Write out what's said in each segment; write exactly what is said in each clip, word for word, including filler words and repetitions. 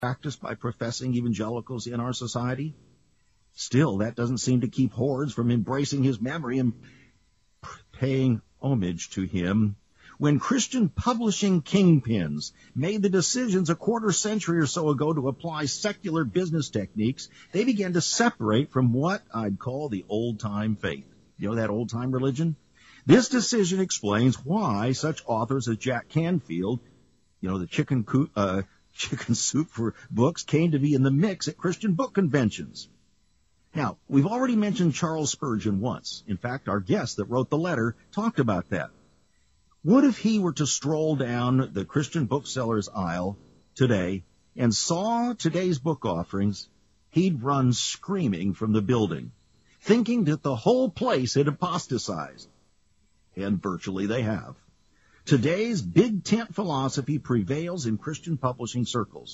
practiced by professing evangelicals in our society. Still, that doesn't seem to keep hordes from embracing his memory and paying homage to him. When Christian publishing kingpins made the decisions a quarter century or so ago to apply secular business techniques, they began to separate from what I'd call the old-time faith. You know that old-time religion? This decision explains why such authors as Jack Canfield, you know, the chicken, coo- uh, chicken soup for books, came to be in the mix at Christian book conventions. Now, we've already mentioned Charles Spurgeon once. In fact, our guest that wrote the letter talked about that. What if he were to stroll down the Christian bookseller's aisle today and saw today's book offerings? He'd run screaming from the building, thinking that the whole place had apostatized. And virtually they have. Today's big tent philosophy prevails in Christian publishing circles.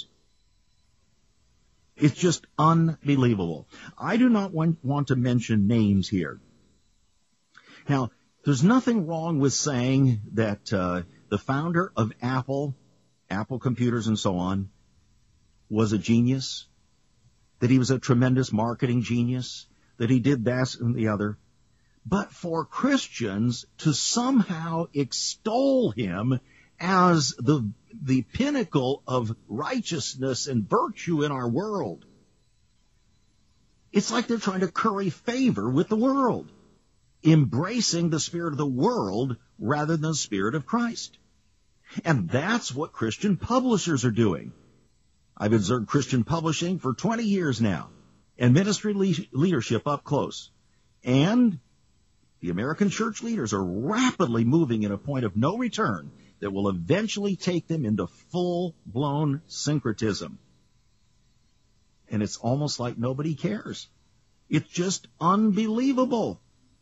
It's just unbelievable. I do not want, want to mention names here. Now, there's nothing wrong with saying that uh, the founder of Apple, Apple computers and so on, was a genius, that he was a tremendous marketing genius, that he did that and the other. But for Christians to somehow extol him as the the pinnacle of righteousness and virtue in our world, it's like they're trying to curry favor with the world, embracing the spirit of the world rather than the spirit of Christ. And that's what Christian publishers are doing. I've observed Christian publishing for twenty years now, and ministry le- leadership up close. And the American church leaders are rapidly moving at a point of no return that will eventually take them into full-blown syncretism. And it's almost like nobody cares. It's just unbelievable.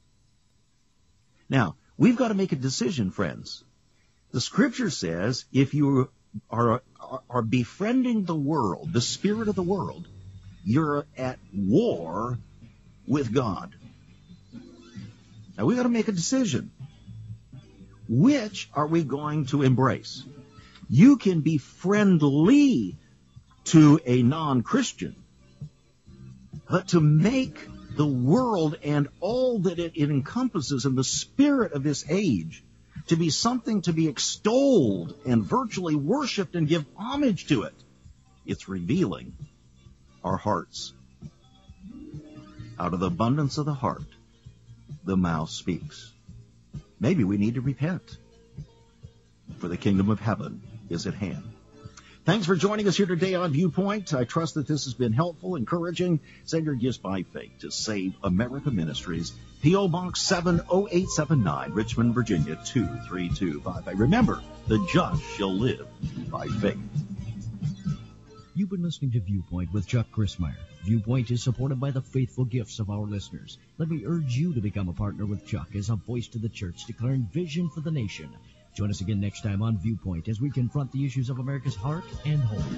Now, we've got to make a decision, friends. The Scripture says if you are, are, are befriending the world, the spirit of the world, you're at war with God. Now, we've got to make a decision. Which are we going to embrace? You can be friendly to a non-Christian, but to make the world and all that it, it encompasses and the spirit of this age to be something to be extolled and virtually worshipped and give homage to it, it's revealing our hearts. Out of the abundance of the heart, the mouth speaks. Maybe we need to repent, for the kingdom of heaven is at hand. Thanks for joining us here today on Viewpoint. I trust that this has been helpful, encouraging. Send your gifts by faith to Save America Ministries, P O. Box seven oh eight seven nine, Richmond, Virginia two three two five five. Remember, the just shall live by faith. You've been listening to Viewpoint with Chuck Crismier. Viewpoint is supported by the faithful gifts of our listeners. Let me urge you to become a partner with Chuck as a voice to the church declaring vision for the nation. Join us again next time on Viewpoint as we confront the issues of America's heart and home.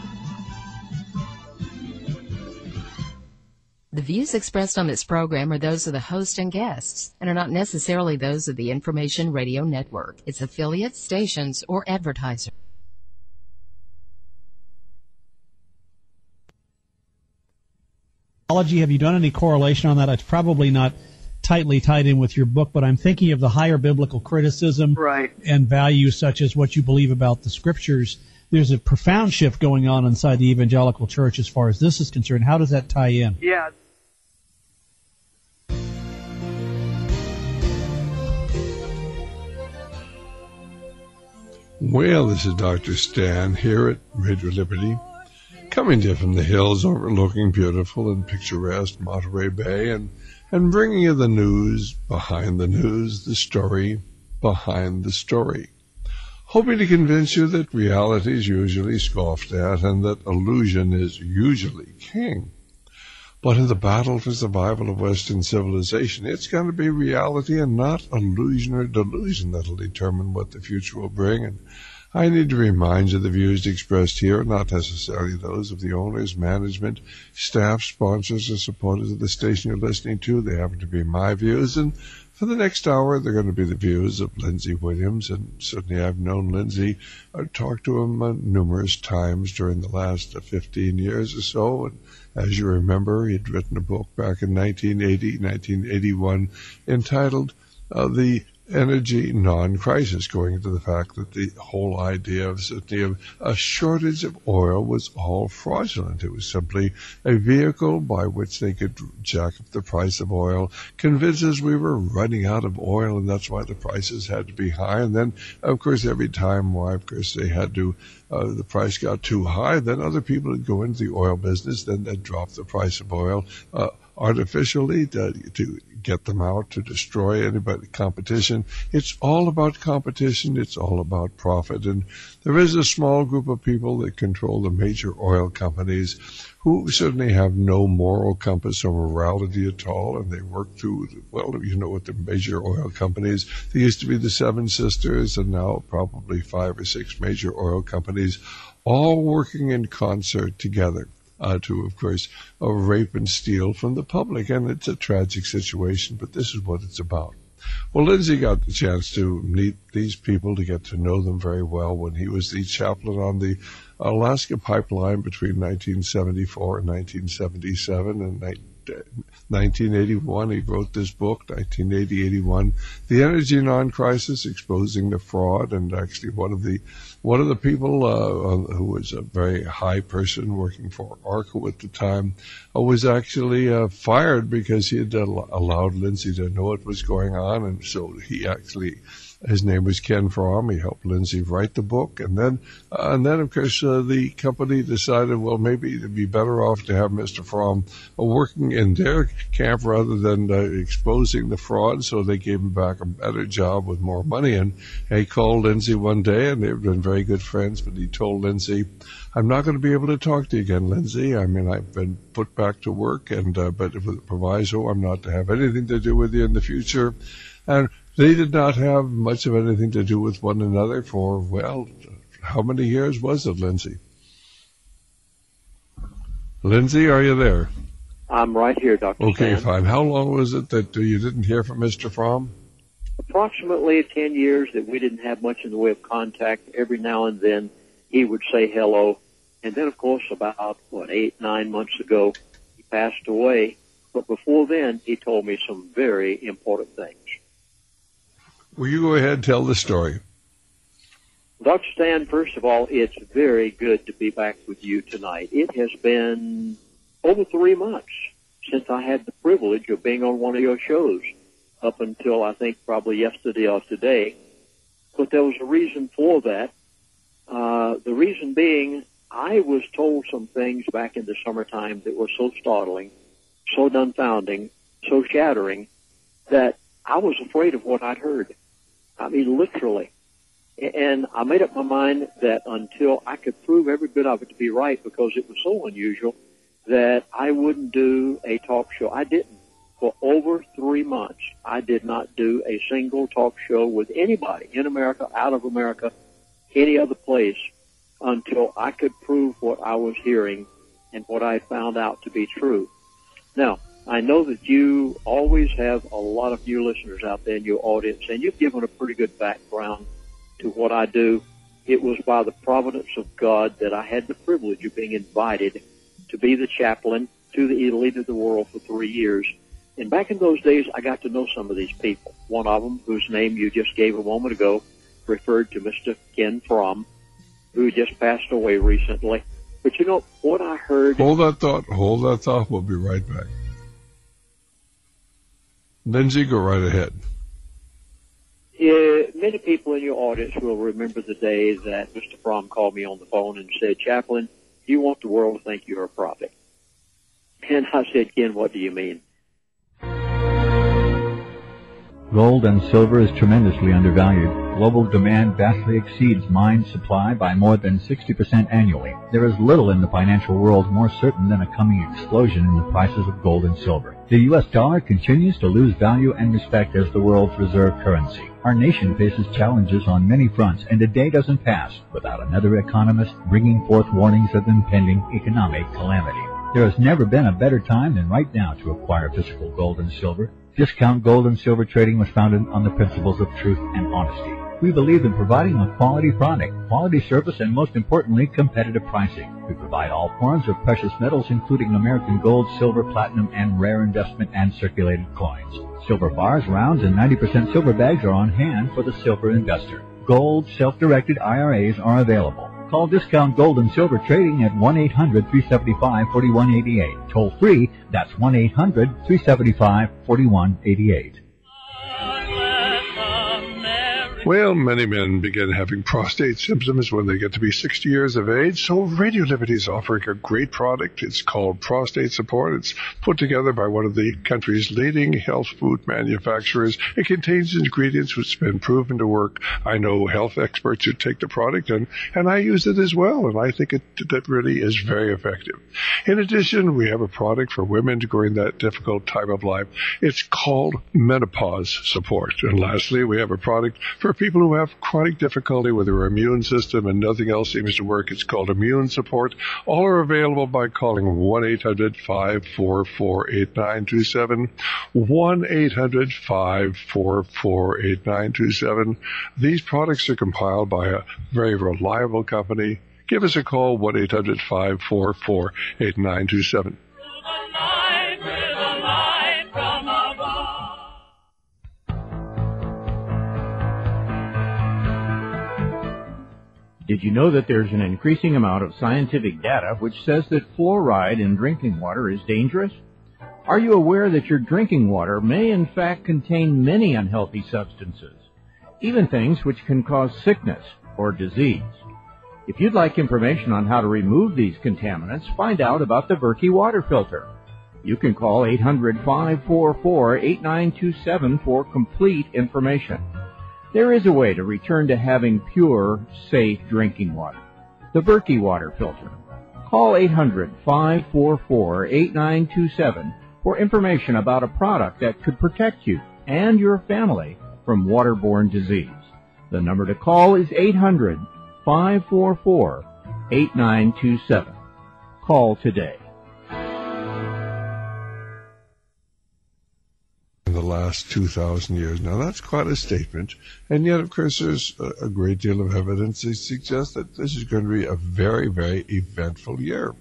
The views expressed on this program are those of the host and guests and are not necessarily those of the Information Radio Network, its affiliates, stations, or advertisers. Have you done any correlation on that? It's probably not tightly tied in with your book, but I'm thinking of the higher biblical criticism right. and values such as what you believe about the Scriptures. There's a profound shift going on inside the evangelical church as far as this is concerned. How does that tie in? Yeah. Well, this is Doctor Stan here at Radio Liberty, coming to you from the hills overlooking beautiful and picturesque Monterey Bay, and, and bringing you the news behind the news, the story behind the story. Hoping to convince you that reality is usually scoffed at and that illusion is usually king. But in the battle for survival of Western civilization, it's going to be reality and not illusion or delusion that'll determine what the future will bring. And I need to remind you the views expressed here are not necessarily those of the owners, management, staff, sponsors, or supporters of the station you're listening to. They happen to be my views, and For the next hour, they're going to be the views of Lindsey Williams, and certainly I've known Lindsey. I've talked to him uh, numerous times during the last uh, fifteen years or so, and as you remember, he'd written a book back in nineteen eighty, nineteen eighty-one entitled uh, The Energy Non-Crisis, going into the fact that the whole idea of, of a shortage of oil was all fraudulent. It was simply a vehicle by which they could jack up the price of oil, convince us we were running out of oil, and that's why the prices had to be high. And then, of course, every time, why, of course, they had to, uh, the price got too high, then other people would go into the oil business, then they'd drop the price of oil uh, artificially to, to get them out, to destroy anybody, competition. It's all about competition. It's all about profit. And there is a small group of people that control the major oil companies who certainly have no moral compass or morality at all, and they work through, well, you know what the major oil companies, they used to be the Seven Sisters, and now probably five or six major oil companies, all working in concert together. Uh, to, of course, uh, rape and steal from the public. And it's a tragic situation, but this is what it's about. Well, Lindsey got the chance to meet these people, to get to know them very well when he was the chaplain on the Alaska pipeline between nineteen seventy-four and nineteen seventy-seven. And nineteen eighty-one, he wrote this book, nineteen eighty, eighty-one, The Energy Non-Crisis, Exposing the Fraud. And actually one of the One of the people uh, who was a very high person working for ARCO at the time uh, was actually uh, fired because he had uh, allowed Lindsey to know what was going on, and so he actually, his name was Ken Fromm. He helped Lindsey write the book, and then, uh, and then of course, uh, the company decided, well, maybe it'd be better off to have Mister Fromm uh, working in their camp rather than uh, exposing the fraud. So they gave him back a better job with more money. And he called Lindsey one day, and they've been very good friends. But he told Lindsey, "I'm not going to be able to talk to you again, Lindsey. I mean, I've been put back to work, and uh, but with a proviso, I'm not to have anything to do with you in the future." And they did not have much of anything to do with one another for, well, how many years was it, Lindsey? Lindsey, are you there? I'm right here, Doctor Okay, Stan. fine. How long was it that uh, you didn't hear from Mister Fromm? Approximately ten years that we didn't have much in the way of contact. Every now and then he would say hello. And then, of course, about, what, eight, nine months ago, he passed away. But before then, he told me some very important things. Will you go ahead and tell the story? Doctor Stan, first of all, it's very good to be back with you tonight. It has been over three months since I had the privilege of being on one of your shows, up until I think probably yesterday or today. But there was a reason for that. Uh, the reason being, I was told some things back in the summertime that were so startling, so dumbfounding, so shattering, that I was afraid of what I'd heard. I mean, literally. And I made up my mind that until I could prove every bit of it to be right, because it was so unusual, that I wouldn't do a talk show. I didn't. For over three months, I did not do a single talk show with anybody in America, out of America, any other place, until I could prove what I was hearing and what I found out to be true. Now, I know that you always have a lot of new listeners out there in your audience, and you've given a pretty good background to what I do. It was by the providence of God that I had the privilege of being invited to be the chaplain to the elite of the world for three years. And back in those days, I got to know some of these people. One of them, whose name you just gave a moment ago, referred to Mister Ken Fromm, who just passed away recently. But you know, what I heard... Hold that thought. Hold that thought. We'll be right back. Lindsey, go right ahead. Yeah, many people in your audience will remember the day that Mister Fromm called me on the phone and said, "Chaplain, you want the world to think you're a prophet." And I said, "Ken, what do you mean?" Gold and silver is tremendously undervalued. Global demand vastly exceeds mine supply by more than sixty percent annually. There is little in the financial world more certain than a coming explosion in the prices of gold and silver. The U S dollar continues to lose value and respect as the world's reserve currency. Our nation faces challenges on many fronts, and a day doesn't pass without another economist bringing forth warnings of impending economic calamity. There has never been a better time than right now to acquire physical gold and silver. Discount Gold and Silver Trading was founded on the principles of truth and honesty. We believe in providing a quality product, quality service, and most importantly, competitive pricing. We provide all forms of precious metals, including American gold, silver, platinum, and rare investment and circulated coins. Silver bars, rounds, and ninety percent silver bags are on hand for the silver investor. Gold, self-directed I R As are available. Call Discount Gold and Silver Trading at one eight hundred, three seven five, four one eight eight. Toll free, that's one eight hundred, three seven five, four one eight eight. Well, many men begin having prostate symptoms when they get to be sixty years of age, so Radio Liberty is offering a great product. It's called Prostate Support. It's put together by one of the country's leading health food manufacturers. It contains ingredients which have been proven to work. I know health experts who take the product, and, and I use it as well, and I think it that really is very effective. In addition, we have a product for women during that difficult time of life. It's called Menopause Support. And lastly, we have a product for people who have chronic difficulty with their immune system and nothing else seems to work. It's called Immune Support. All are available by calling one eight hundred, five four four, eight nine two seven, one eight hundred, five four four, eight nine two seven. These products are compiled by a very reliable company. Give us a call, one eight hundred, five four four, eight nine two seven. Did you know that there's an increasing amount of scientific data which says that fluoride in drinking water is dangerous? Are you aware that your drinking water may in fact contain many unhealthy substances, even things which can cause sickness or disease? If you'd like information on how to remove these contaminants, find out about the Berkey water filter. You can call eight hundred, five four four, eight nine two seven for complete information. There is a way to return to having pure, safe drinking water. The Berkey water filter. Call eight hundred, five four four, eight nine two seven for information about a product that could protect you and your family from waterborne disease. The number to call is eight hundred, five four four, eight nine two seven. Call today. In the last two thousand years. Now, that's quite a statement, and yet, of course, there's a, a great deal of evidence that suggests that this is going to be a very, very eventful year.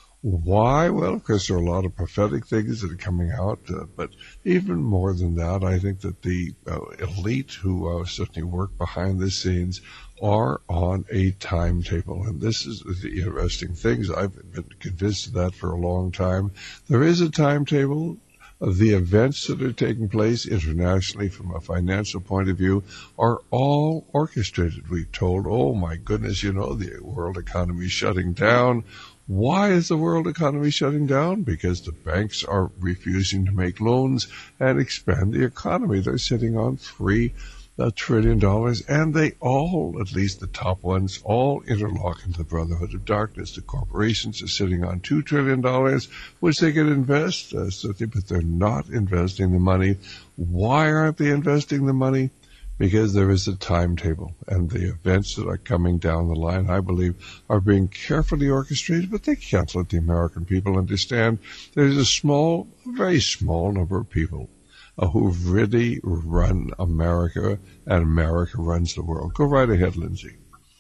Why? Well, of course, there are a lot of prophetic things that are coming out, uh, but even more than that, I think that the uh, elite who uh, certainly work behind the scenes are on a timetable, and this is the interesting things. I've been convinced of that for a long time. There is a timetable. The events that are taking place internationally from a financial point of view are all orchestrated. We're told, oh my goodness, you know, the world economy is shutting down. Why is the world economy shutting down? Because the banks are refusing to make loans and expand the economy. They're sitting on three a trillion dollars, and they all, at least the top ones, all interlock into the Brotherhood of Darkness. The corporations are sitting on two trillion dollars, which they could invest, uh, certainly, but they're not investing the money. Why aren't they investing the money? Because there is a timetable, and the events that are coming down the line, I believe, are being carefully orchestrated, but they can't let the American people understand there's a small, very small number of people Uh, who really run America, and America runs the world. Go right ahead, Lindsay.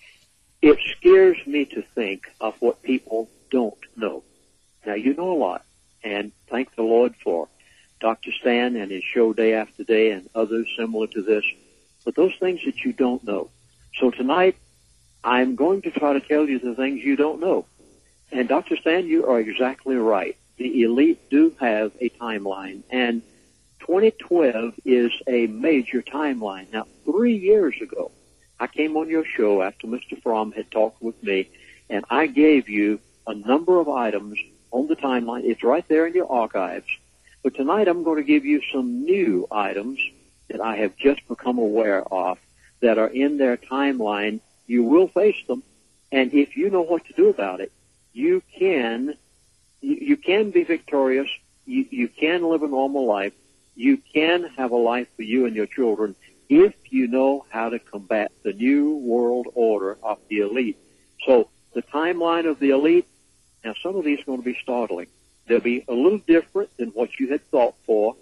It scares me to think of what people don't know. Now, you know a lot, and thank the Lord for Doctor Stan and his show Day After Day and others similar to this, but those things that you don't know. So tonight, I'm going to try to tell you the things you don't know. And Doctor Stan, you are exactly right. The elite do have a timeline, and twenty twelve is a major timeline. Now, three years ago, I came on your show after Mister Fromm had talked with me, and I gave you a number of items on the timeline. It's right there in your archives. But tonight I'm going to give you some new items that I have just become aware of that are in their timeline. You will face them, and if you know what to do about it, you can you, you can be victorious. You, you can live a normal life. You can have a life for you and your children if you know how to combat the new world order of the elite. So the timeline of the elite, now some of these are going to be startling. They'll be a little different than what you had thought for,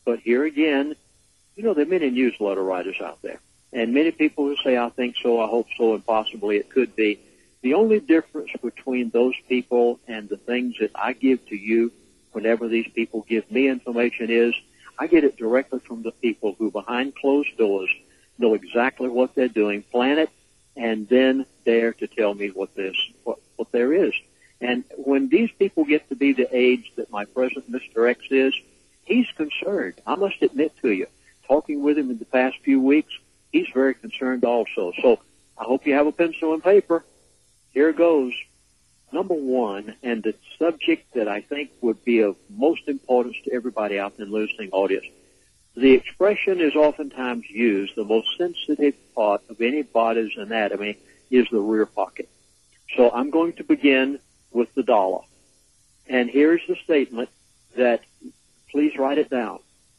But here again, you know, there are many newsletter writers out there, and many people who say, I think so, I hope so, and possibly it could be. The only difference between those people and the things that I give to you whenever these people give me information is I get it directly from the people who behind closed doors know exactly what they're doing, plan it, and then dare to tell me what this, what, what there is. And when these people get to be the age that my present Mister X is, he's concerned. I must admit to you, talking with him in the past few weeks, he's very concerned also. So I hope you have a pencil and paper. Here goes. Number one, and the subject that I think would be of most importance to everybody out in the listening audience. The expression is oftentimes used, the most sensitive part of anybody's anatomy is the rear pocket. So I'm going to begin with the dollar. And here's the statement that, please write it down.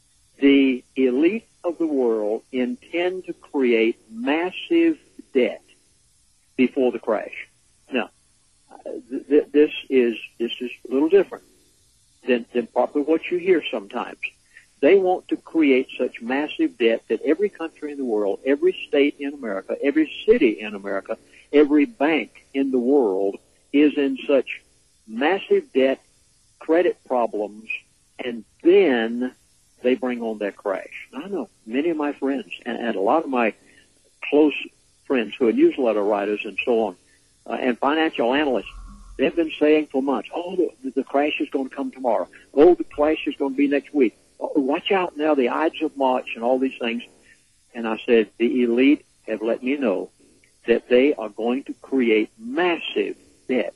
The elite of the world intend to create massive debt before the crash. Now, th- th- this is this is a little different than, than probably what you hear sometimes. They want to create such massive debt that every country in the world, every state in America, every city in America, every bank in the world is in such massive debt, credit problems, and then they bring on their crash. I know many of my friends and, and a lot of my close friends who are newsletter writers and so on, uh, and financial analysts, they've been saying for months, oh, the, the crash is going to come tomorrow. Oh, the crash is going to be next week. Oh, watch out now, the Ides of March and all these things. And I said, the elite have let me know that they are going to create massive debt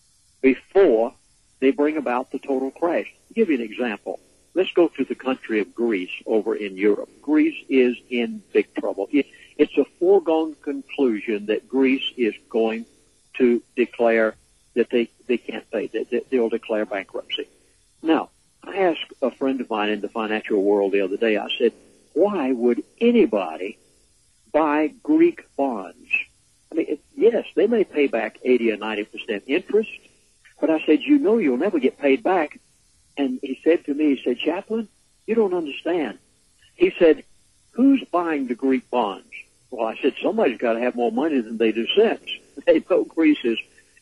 before they bring about the total crash. I'll give you an example. Let's go to the country of Greece over in Europe. Greece is in big trouble. It, it's a foregone conclusion that Greece is going to declare that they, they can't pay, that, that they'll declare bankruptcy. Now, I asked a friend of mine in the financial world the other day, I said, why would anybody buy Greek bonds? I mean, it, yes, they may pay back eighty or ninety percent interest, but I said, you know you'll never get paid back. And he said to me, he said, Chaplain, you don't understand. He said, who's buying the Greek bonds? Well, I said, somebody's got to have more money than they do sense. They know Greece is,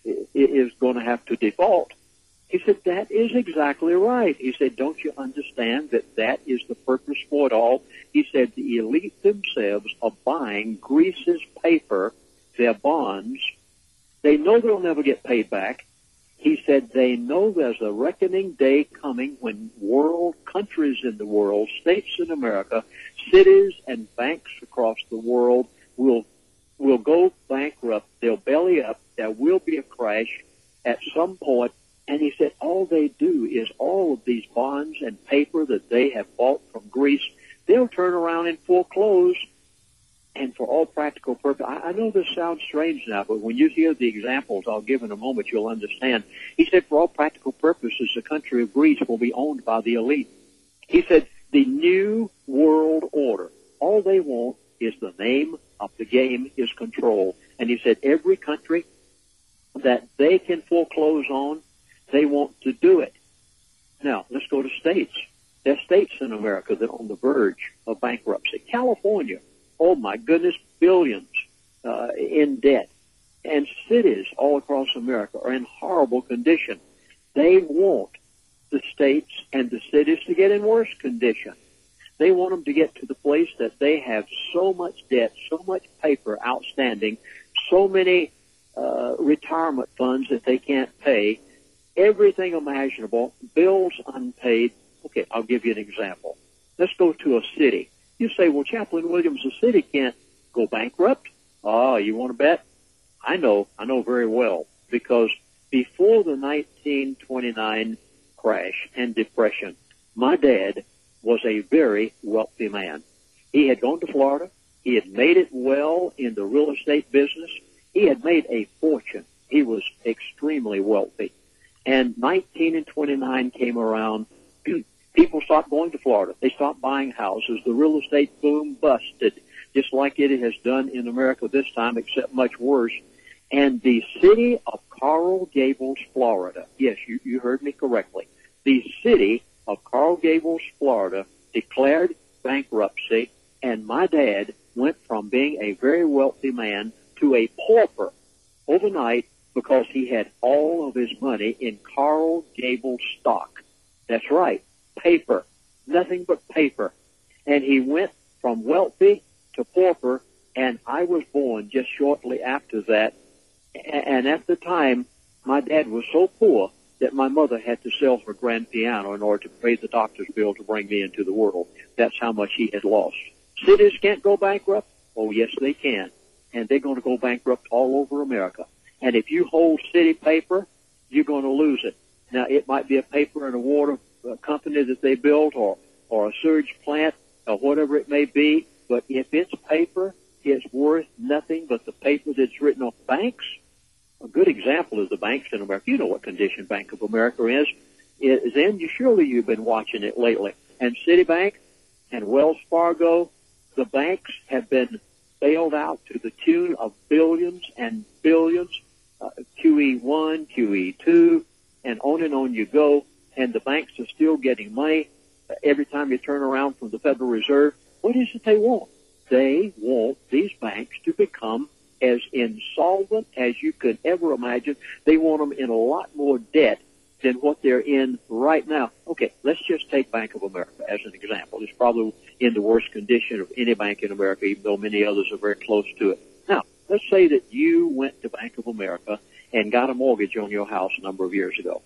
is going to have to default. He said, that is exactly right. He said, don't you understand that that is the purpose for it all? He said, the elite themselves are buying Greece's paper, their bonds. They know they'll never get paid back. He said they know there's a reckoning day coming when world countries in the world, states in America, cities and banks across the world will will go bankrupt. They'll belly up. There will be a crash at some point. And he said all they do is all of these bonds and paper that they have bought from Greece, they'll turn around and foreclose. And for all practical purposes, I, I know this sounds strange now, but when you hear the examples I'll give in a moment, you'll understand. He said for all practical purposes, the country of Greece will be owned by the elite. He said the new world order, all they want is the name of the game is control. And he said every country that they can foreclose on, they want to do it. Now, let's go to states. There are states in America that are on the verge of bankruptcy. California, oh my goodness, billions uh, in debt. And cities all across America are in horrible condition. They want the states and the cities to get in worse condition. They want them to get to the place that they have so much debt, so much paper outstanding, so many uh, retirement funds that they can't pay, everything imaginable, bills unpaid. Okay, I'll give you an example. Let's go to a city. You say, well, Chaplain Williams, the city can't go bankrupt. Oh, you want to bet? I know, I know very well, because before the nineteen twenty-nine crash and depression, my dad was a very wealthy man. He had gone to Florida. He had made it well in the real estate business. He had made a fortune. He was extremely wealthy. And nineteen twenty-nine came around. People stopped going to Florida. They stopped buying houses. The real estate boom busted, just like it has done in America this time, except much worse. And the city of Coral Gables, Florida, yes, you, you heard me correctly, the city of Coral Gables, Florida, declared bankruptcy, and my dad went from being a very wealthy man to a pauper overnight because he had all of his money in Coral Gables stock. That's right, paper, nothing but paper. And he went from wealthy to pauper, and I was born just shortly after that. And at the time, my dad was so poor that my mother had to sell her grand piano in order to pay the doctor's bill to bring me into the world. That's how much he had lost. Cities can't go bankrupt? Oh, yes, they can. And they're going to go bankrupt all over America. And if you hold city paper, you're going to lose it. Now, it might be a paper and a water company that they built, or, or a sewage plant, or whatever it may be. But if it's paper, it's worth nothing but the paper that's written on banks. A good example is the banks in America. You know what condition Bank of America is. Is in. You surely you've been watching it lately. And Citibank and Wells Fargo, the banks have been bailed out to the tune of billions and billions. Uh, Q E one, Q E two, and on and on you go. And the banks are still getting money uh, every time you turn around from the Federal Reserve. What is it they want? They want these banks to become as insolvent as you could ever imagine. They want them in a lot more debt than what they're in right now. Okay, let's just take Bank of America as an example. It's probably in the worst condition of any bank in America, even though many others are very close to it. Now, let's say that you went to Bank of America and got a mortgage on your house a number of years ago.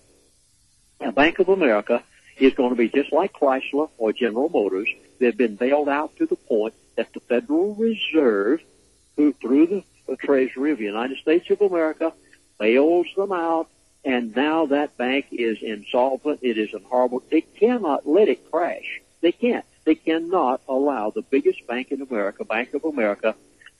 Now, Bank of America is going to be just like Chrysler or General Motors. They've been bailed out to the point that the Federal Reserve, who through the, the Treasury of the United States of America, bails them out, and now that bank is insolvent. It is in horrible. They cannot let it crash. They can't. They cannot allow the biggest bank in America, Bank of America,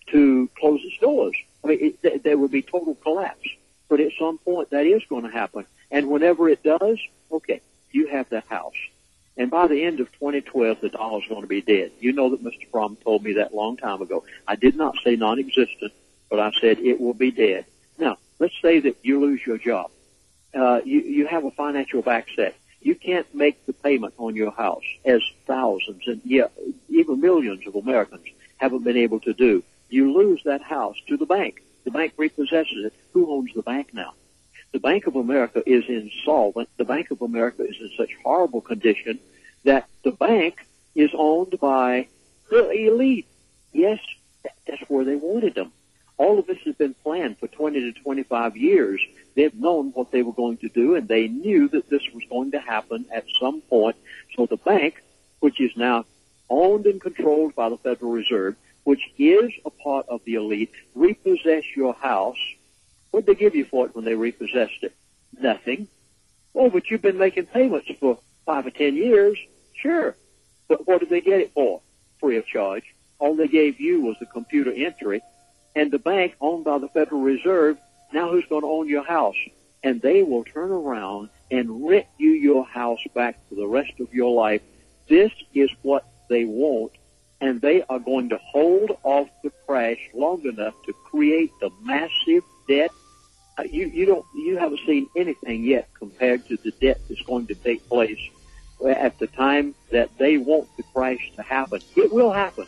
to close its doors. I mean, it, there would be total collapse. But at some point, that is going to happen. And whenever it does, okay, you have that house. And by the end of twenty twelve, the dollar is going to be dead. You know that Mister Fromm told me that a long time ago. I did not say non-existent, but I said it will be dead. Now, let's say that you lose your job. Uh, you, you have a financial backset. You can't make the payment on your house, as thousands and yeah, even millions of Americans haven't been able to do. You lose that house to the bank. The bank repossesses it. Who owns the bank now? The Bank of America is insolvent. The Bank of America is in such horrible condition that the bank is owned by the elite. Yes, that's where they wanted them. All of this has been planned for twenty to twenty-five years. They've known what they were going to do, and they knew that this was going to happen at some point. So the bank, which is now owned and controlled by the Federal Reserve, which is a part of the elite, repossess your house. What did they give you for it when they repossessed it? Nothing. Oh, but you've been making payments for five or ten years. Sure. But what did they get it for? Free of charge. All they gave you was the computer entry. And the bank owned by the Federal Reserve, now who's going to own your house? And they will turn around and rent you your house back for the rest of your life. This is what they want. And they are going to hold off the crash long enough to create the massive debt. Uh, you, you don't, you haven't seen anything yet compared to the debt that's going to take place at the time that they want the crash to happen. It will happen.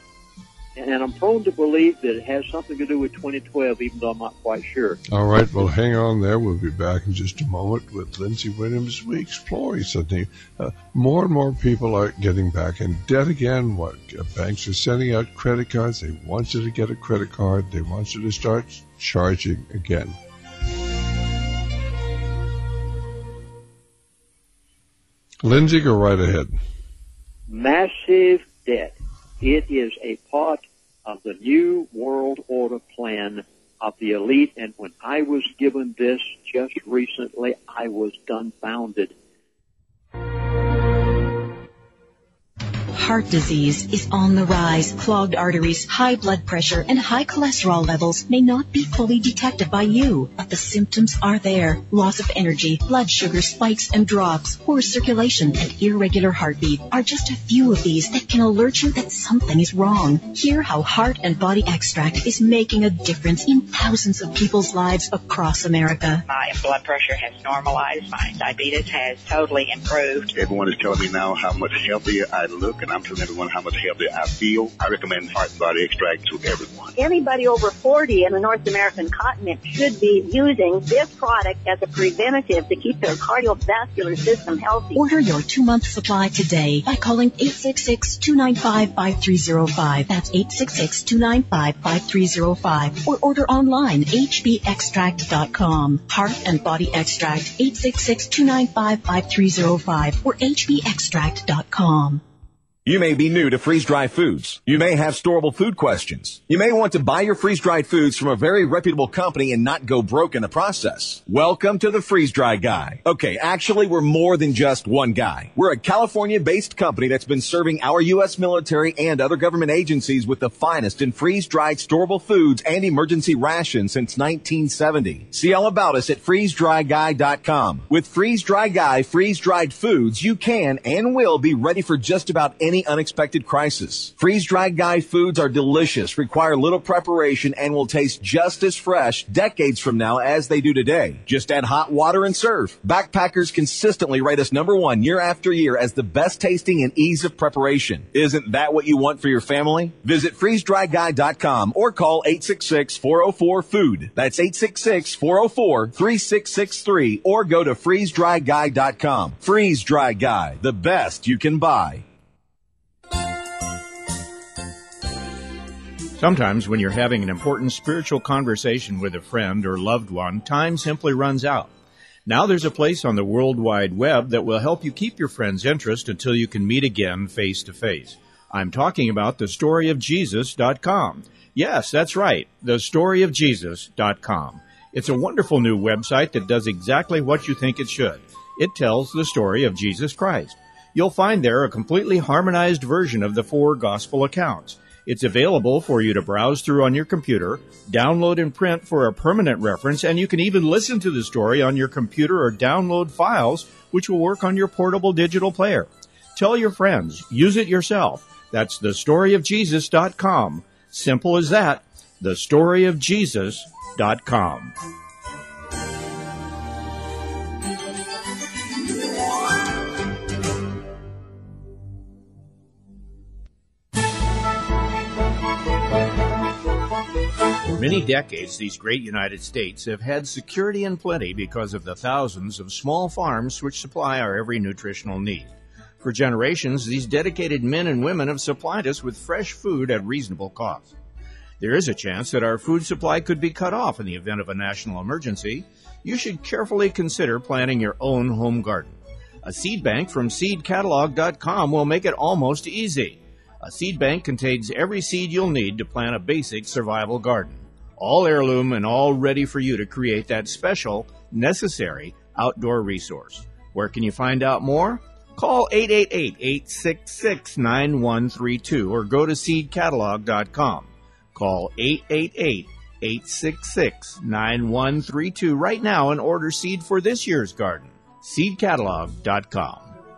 And I'm prone to believe that it has something to do with twenty twelve, even though I'm not quite sure. All right, well, hang on there. We'll be back in just a moment with Lindsey Williams. We exploring something. Uh, more and more people are getting back in debt again. What uh, banks are sending out credit cards. They want you to get a credit card. They want you to start charging again. Lindsey, go right ahead. Massive debt. It is a part of the New World Order plan of the elite. And when I was given this just recently, I was dumbfounded. Heart disease is on the rise. Clogged arteries, high blood pressure, and high cholesterol levels may not be fully detected by you, but the symptoms are there. Loss of energy, blood sugar spikes and drops, poor circulation, and irregular heartbeat are just a few of these that can alert you that something is wrong. Hear how Heart and Body Extract is making a difference in thousands of people's lives across America. My blood pressure has normalized. My diabetes has totally improved. Everyone is telling me now how much healthier I look, and I'm I'm telling everyone how much healthier I feel. I recommend Heart and Body Extract to everyone. Anybody over forty in the North American continent should be using this product as a preventative to keep their cardiovascular system healthy. Order your two-month supply today by calling eight six six, two nine five, five three zero five. That's eight six six, two nine five, five three zero five. Or order online, h b extract dot com. Heart and Body Extract, eight six six, two nine five, five three zero five or h b extract dot com. You may be new to freeze-dried foods. You may have storable food questions. You may want to buy your freeze-dried foods from a very reputable company and not go broke in the process. Welcome to the Freeze-Dry Guy. Okay, actually, we're more than just one guy. We're a California-based company that's been serving our U S military and other government agencies with the finest in freeze-dried storable foods and emergency rations since nineteen seventy. See all about us at freeze dry guy dot com. With Freeze-Dry Guy freeze-dried foods, you can and will be ready for just about any Any unexpected crisis. Freeze-Dried Guy foods are delicious, require little preparation, and will taste just as fresh decades from now as they do today. Just add hot water and serve. Backpackers consistently rate us number one year after year as the best tasting and ease of preparation. Isn't that what you want for your family? Visit freeze dry guy dot com or call eight six six, four oh four, food. That's eight six six, four oh four, three six six three or go to freeze dry guy dot com. Freeze-Dry Guy, the best you can buy. Sometimes when you're having an important spiritual conversation with a friend or loved one, time simply runs out. Now there's a place on the World Wide Web that will help you keep your friend's interest until you can meet again face to face. I'm talking about the story of jesus dot com. Yes, that's right, the story of jesus dot com. It's a wonderful new website that does exactly what you think it should. It tells the story of Jesus Christ. You'll find there a completely harmonized version of the four gospel accounts. It's available for you to browse through on your computer, download and print for a permanent reference, and you can even listen to the story on your computer or download files, which will work on your portable digital player. Tell your friends. Use it yourself. That's the story of jesus dot com. Simple as that. the story of jesus dot com. For many decades, these great United States have had security and plenty because of the thousands of small farms which supply our every nutritional need. For generations, these dedicated men and women have supplied us with fresh food at reasonable cost. There is a chance that our food supply could be cut off in the event of a national emergency. You should carefully consider planting your own home garden. A seed bank from seed catalog dot com will make it almost easy. A seed bank contains every seed you'll need to plant a basic survival garden. All heirloom and all ready for you to create that special, necessary outdoor resource. Where can you find out more? Call eight eight eight, eight six six, nine one three two or go to seed catalog dot com. Call eight eight eight, eight six six, nine one three two right now and order seed for this year's garden. seed catalog dot com.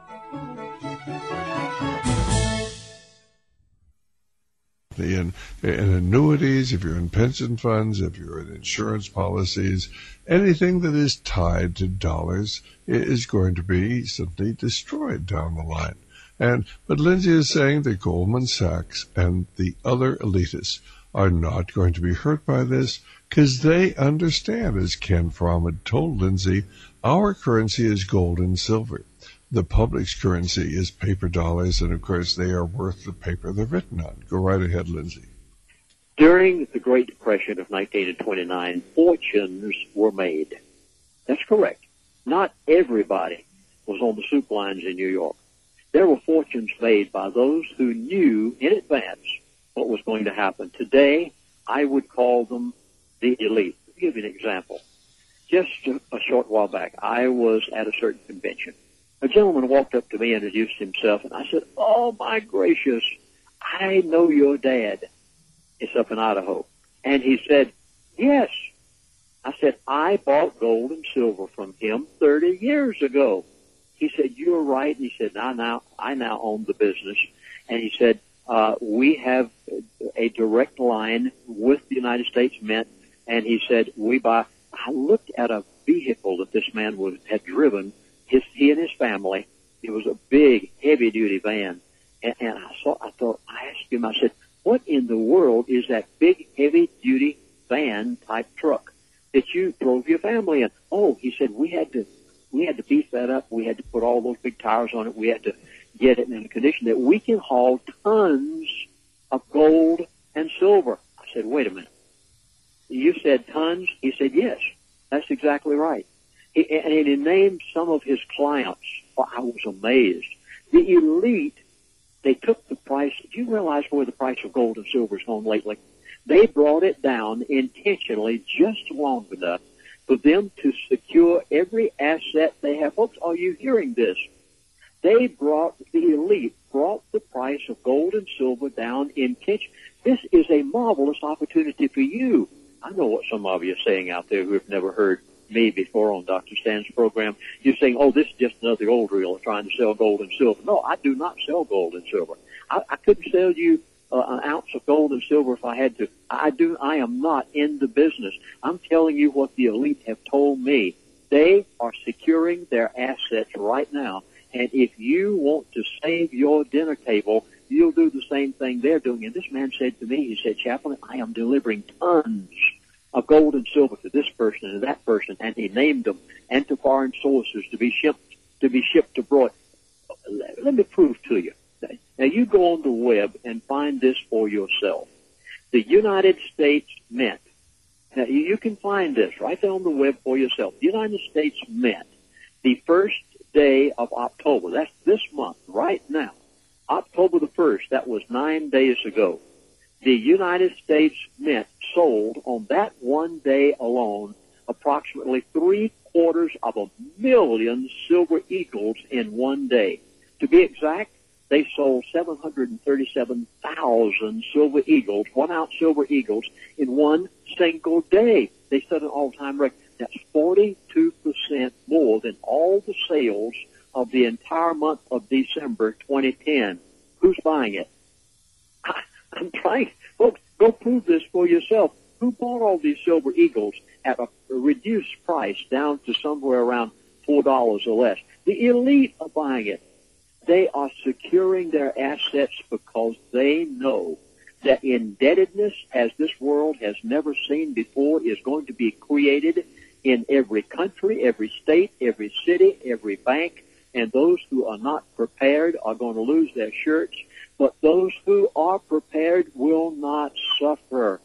In, in annuities, if you're in pension funds, if you're in insurance policies, anything that is tied to dollars is going to be simply destroyed down the line. And but Lindsay is saying that Goldman Sachs and the other elitists are not going to be hurt by this because they understand, as Ken Fromm had told Lindsay, our currency is gold and silver. The public's currency is paper dollars, and of course they are worth the paper they're written on. Go right ahead, Lindsay. During the Great Depression of nineteen twenty-nine, fortunes were made. That's correct. Not everybody was on the soup lines in New York. There were fortunes made by those who knew in advance what was going to happen. Today, I would call them the elite. I'll give you an example. Just a short while back, I was at a certain convention. A gentleman walked up to me and introduced himself, and I said, "Oh, my gracious, I know your dad. It's up in Idaho." And he said, "Yes." I said, "I bought gold and silver from him thirty years ago." He said, "You're right." And he said, I now, I now own the business. And he said, uh, we have a direct line with the United States Mint. And he said, we buy, I looked at a vehicle that this man was, had driven. His, he and his family, it was a big, heavy-duty van, And, and I saw, I thought, I asked him, I said, what in the world is that big, heavy-duty van-type truck that you drove your family in? Oh, he said, we had to, we had to beef that up. We had to put all those big tires on it. We had to get it in a condition that we can haul tons of gold and silver. I said, wait a minute. You said tons? He said, yes, that's exactly right. He, and he named some of his clients. Oh, I was amazed. The elite, they took the price. Do you realize where the price of gold and silver has gone lately? They brought it down intentionally just long enough for them to secure every asset they have. Folks, are you hearing this? They brought, the elite brought the price of gold and silver down intentionally. This is a marvelous opportunity for you. I know what some of you are saying out there who have never heard me before on Doctor Stan's program. You're saying, oh, this is just another gold reel trying to sell gold and silver. No, I do not sell gold and silver. I, I couldn't sell you uh, an ounce of gold and silver if I had to. I do. I am not in the business. I'm telling you what the elite have told me. They are securing their assets right now. And if you want to save your dinner table, you'll do the same thing they're doing. And this man said to me, he said, Chaplain, I am delivering tons of gold and silver to this person and that person, and he named them, and to foreign sources to be shipped to be shipped abroad. Let me prove to you. Now you go on the web and find this for yourself. The United States Mint. Now you can find this right there on the web for yourself. The United States Mint, the first day of October. That's this month, right now. October the first. That was nine days ago. The United States Mint sold on that one day alone approximately three quarters of a million Silver Eagles in one day. To be exact, they sold seven hundred thirty-seven thousand Silver Eagles, one ounce Silver Eagles, in one single day. They set an all-time record. That's forty-two percent more than all the sales of the entire month of December twenty ten. Who's buying it? I'm trying, folks, go prove this for yourself. Who bought all these Silver Eagles at a reduced price down to somewhere around four dollars or less? The elite are buying it. They are securing their assets because they know that indebtedness, as this world has never seen before, is going to be created in every country, every state, every city, every bank, and those who are not prepared are going to lose their shirts. But those who are prepared will not suffer.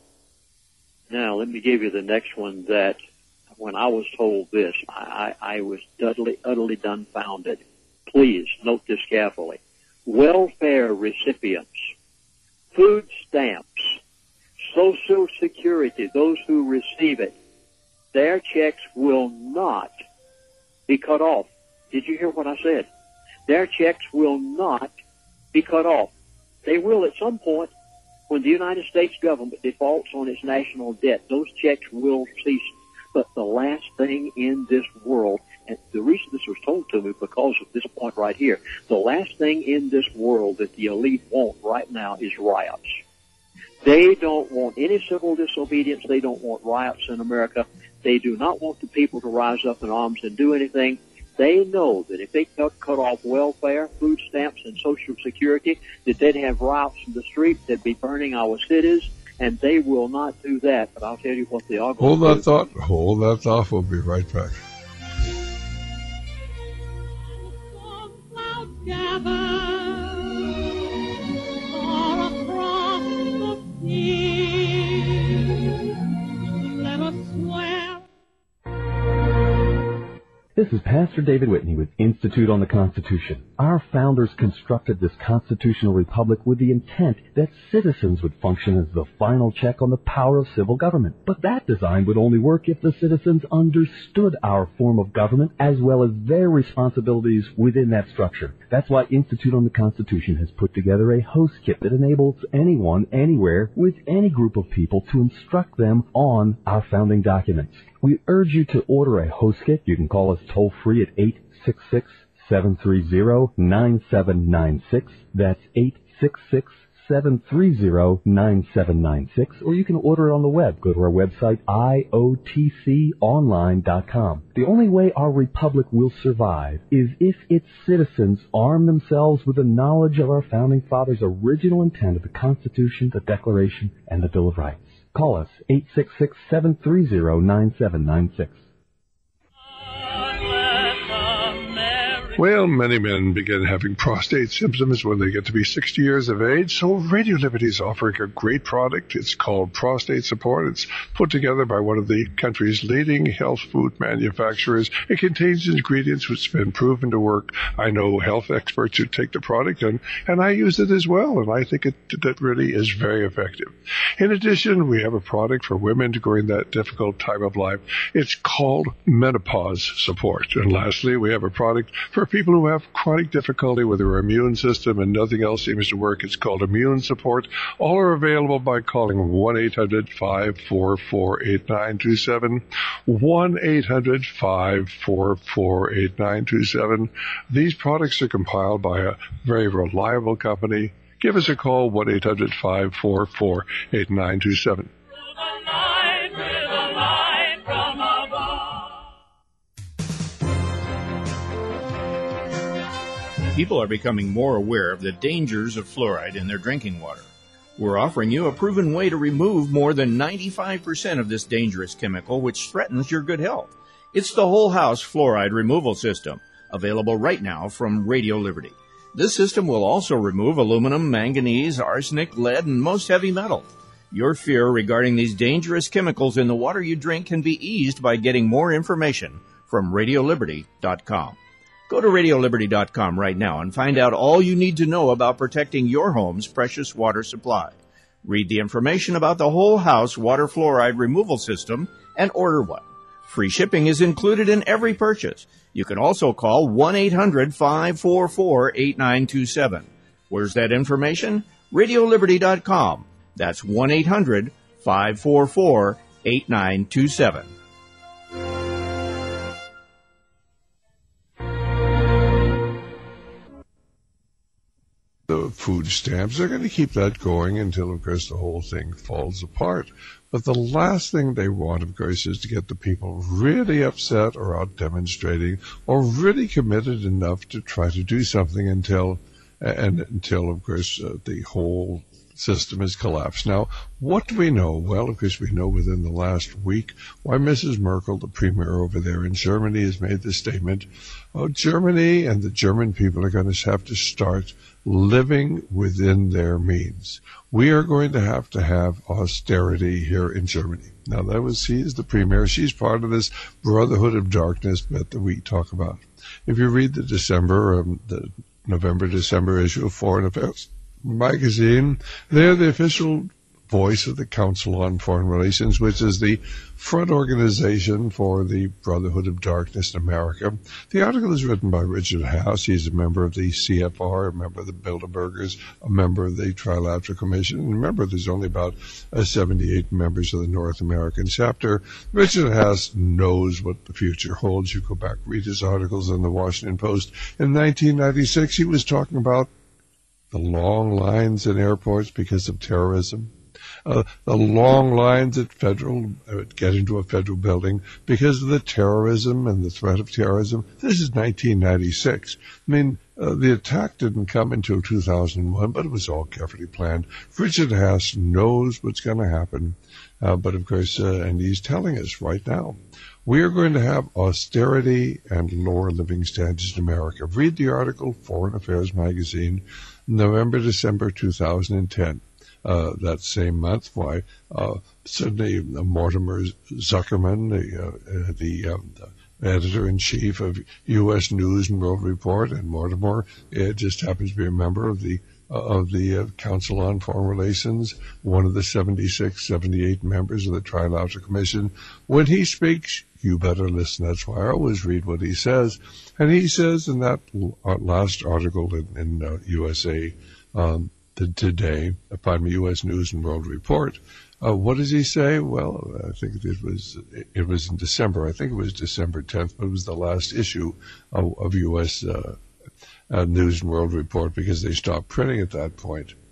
Now, let me give you the next one that when I was told this, I, I, I was utterly, utterly dumbfounded. Please note this carefully. Welfare recipients, food stamps, Social Security, those who receive it, their checks will not be cut off. Did you hear what I said? Their checks will not be cut off. They will at some point when the United States government defaults on its national debt. Those checks will cease. But the last thing in this world, and the reason this was told to me because of this point right here, the last thing in this world that the elite want right now is riots. They don't want any civil disobedience. They don't want riots in America. They do not want the people to rise up in arms and do anything. They know that if they cut, cut off welfare, food stamps, and Social Security, that they'd have riots in the streets, they'd be burning our cities, and they will not do that. But I'll tell you what they are going Hold to do. that thought. Hold that thought. We'll be right back. This is Pastor David Whitney with Institute on the Constitution. Our founders constructed this constitutional republic with the intent that citizens would function as the final check on the power of civil government. But that design would only work if the citizens understood our form of government as well as their responsibilities within that structure. That's why Institute on the Constitution has put together a host kit that enables anyone, anywhere, with any group of people to instruct them on our founding documents. We urge you to order a host kit. You can call us toll-free at eight six six, seven three zero, nine seven nine six. That's eight six six, seven three zero, nine seven nine six, or you can order it on the web. Go to our website, I O T C online dot com. The only way our republic will survive is if its citizens arm themselves with the knowledge of our Founding Fathers' original intent of the Constitution, the Declaration, and the Bill of Rights. Call us, eight six six, seven three zero, nine seven nine six. Well, many men begin having prostate symptoms when they get to be sixty years of age, so Radio Liberty is offering a great product. It's called Prostate Support. It's put together by one of the country's leading health food manufacturers. It contains ingredients which have been proven to work. I know health experts who take the product, and, and I use it as well, and I think it that really is very effective. In addition, we have a product for women during that difficult time of life. It's called Menopause Support. And lastly, we have a product for people who have chronic difficulty with their immune system and nothing else seems to work. It's called Immune Support. All are available by calling one eight hundred, five four four, eight nine two seven, one eight hundred, five four four, eight nine two seven. These products are compiled by a very reliable company. Give us a call, one eight hundred, five four four, eight nine two seven. People are becoming more aware of the dangers of fluoride in their drinking water. We're offering you a proven way to remove more than ninety-five percent of this dangerous chemical which threatens your good health. It's the Whole House Fluoride Removal System, available right now from Radio Liberty. This system will also remove aluminum, manganese, arsenic, lead, and most heavy metals. Your fear regarding these dangerous chemicals in the water you drink can be eased by getting more information from radio liberty dot com. Go to radio liberty dot com right now and find out all you need to know about protecting your home's precious water supply. Read the information about the Whole House Water Fluoride Removal System and order one. Free shipping is included in every purchase. You can also call one eight hundred, five four four, eight nine two seven. Where's that information? radio liberty dot com. That's one eight hundred, five four four, eight nine two seven. The food stamps, they're going to keep that going until, of course, the whole thing falls apart. But the last thing they want, of course, is to get the people really upset or out demonstrating or really committed enough to try to do something until, and until, of course, uh, the whole system has collapsed. Now, what do we know? Well, of course, we know within the last week why Missus Merkel, the premier over there in Germany, has made the statement, oh, Germany and the German people are going to have to start living within their means. We are going to have to have austerity here in Germany. Now, that was, she is the premier. She's part of this Brotherhood of Darkness that we talk about. If you read the December, um, the November-December issue of Foreign Affairs magazine, they're the official voice of the Council on Foreign Relations, which is the front organization for the Brotherhood of Darkness in America. The article is written by Richard Haass. He's a member of the C F R, a member of the Bilderbergers, a member of the Trilateral Commission. And remember, there's only about uh, seventy-eight members of the North American chapter. Richard Haass knows what the future holds. You go back, read his articles in the Washington Post. In nineteen ninety-six, he was talking about the long lines in airports because of terrorism. Uh, the long lines at federal, uh, getting to a federal building because of the terrorism and the threat of terrorism. This is nineteen ninety-six. I mean, uh, the attack didn't come until two thousand one, but it was all carefully planned. Richard Haass knows what's going to happen, uh, but of course, uh, and he's telling us right now, we are going to have austerity and lower living standards in America. Read the article, Foreign Affairs magazine, November, December two thousand ten. Uh, that same month, why uh, suddenly uh, Mortimer Zuckerman, the, uh, the, um, the editor-in-chief of U S News and World Report, and Mortimer uh, just happens to be a member of the uh, of the uh, Council on Foreign Relations, one of the seventy-six, seventy-eight members of the Trilateral Commission. When he speaks, you better listen. That's why I always read what he says. And he says in that last article in, in uh, U S A um, Today, pardon me, U S News and World Report. Uh, what does he say? Well, I think it was it was in December. I think it was December tenth, but it was the last issue of, of U S Uh, uh, News and World Report because they stopped printing at that point.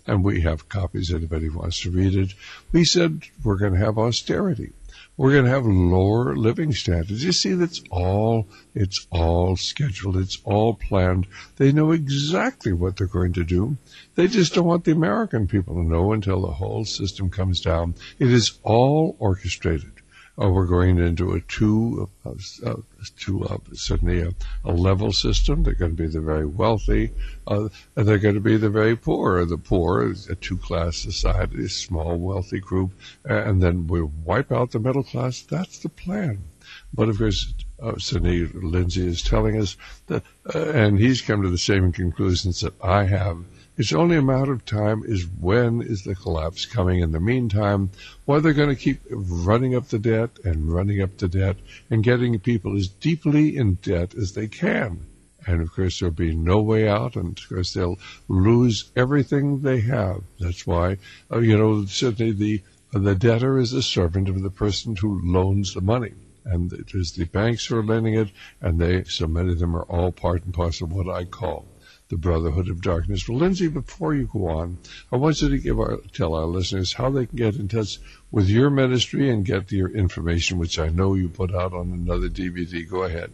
and we have copies. Anybody wants to read it. We said we're going to have austerity. We're going to have lower living standards. You see, that's all, it's all scheduled. It's all planned. They know exactly what they're going to do. They just don't want the American people to know until the whole system comes down. It is all orchestrated. Uh, we're going into a two, uh, uh, two uh, certainly a, a level system. They're going to be the very wealthy, uh, and they're going to be the very poor. The poor is a two-class society, a small wealthy group, and then we wipe out the middle class. That's the plan. But of course, uh, Sidney Lindsay is telling us that, uh, and he's come to the same conclusions that I have. It's only a matter of time is when is the collapse coming. In the meantime, while they're going to keep running up the debt and running up the debt and getting people as deeply in debt as they can. And, of course, there'll be no way out, and, of course, they'll lose everything they have. That's why, uh, you know, certainly the, the debtor is a servant of the person who loans the money. And it is the banks who are lending it, and they, so many of them are all part and parcel of what I call the Brotherhood of Darkness. Well, Lindsay, before you go on, I want you to give our, tell our listeners how they can get in touch with your ministry and get your information, which I know you put out on another D V D. Go ahead.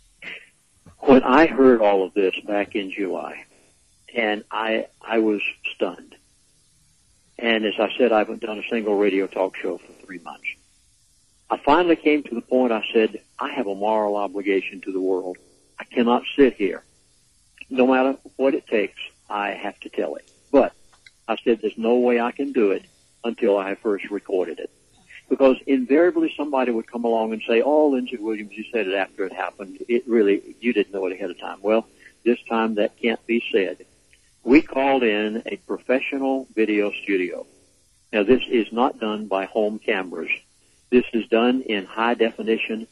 When I heard all of this back in July, and I I was stunned. And as I said, I haven't done a single radio talk show for three months. I finally came to the point I said, I have a moral obligation to the world. I cannot sit here. No matter what it takes, I have to tell it. But I said there's no way I can do it until I have first recorded it. Because invariably somebody would come along and say, oh, Lindsay Williams, you said it after it happened. It really, you didn't know it ahead of time. Well, this time that can't be said. We called in a professional video studio. Now, this is not done by home cameras. This is done in high definition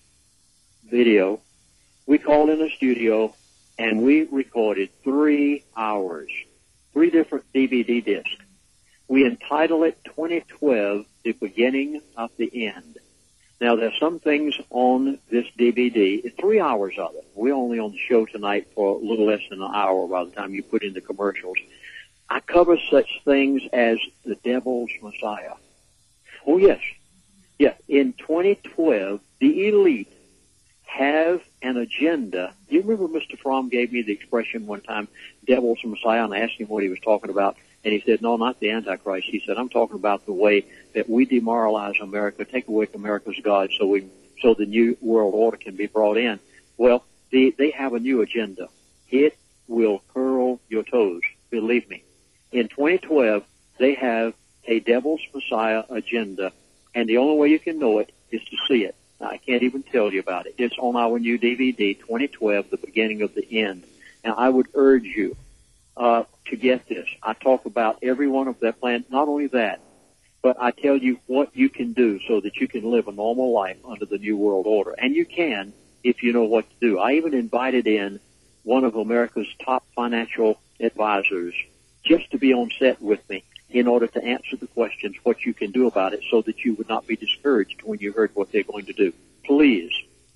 video. We called in a studio and we recorded three hours, three different D V D discs. We entitle it twenty twelve, The Beginning of the End. Now, there's some things on this D V D, it's three hours of it. We're only on the show tonight for a little less than an hour by the time you put in the commercials. I cover such things as the Devil's Messiah. Oh, yes. Yeah, in twenty twelve, the elite have an agenda. Do you remember Mister Fromm gave me the expression one time, Devil's Messiah, and I asked him what he was talking about, and he said, no, not the Antichrist. He said, I'm talking about the way that we demoralize America, take away America's God so we, so the new world order can be brought in. Well, they, they have a new agenda. It will curl your toes, believe me. In twenty twelve, they have a Devil's Messiah agenda, and the only way you can know it is to see it. I can't even tell you about it. It's on our new D V D, twenty twelve, The Beginning of the End. Now, I would urge you uh, to get this. I talk about every one of their plans. Not only that, but I tell you what you can do so that you can live a normal life under the New World Order. And you can if you know what to do. I even invited in one of America's top financial advisors just to be on set with me in order to answer the questions, what you can do about it so that you would not be discouraged when you heard what they're going to do. Please,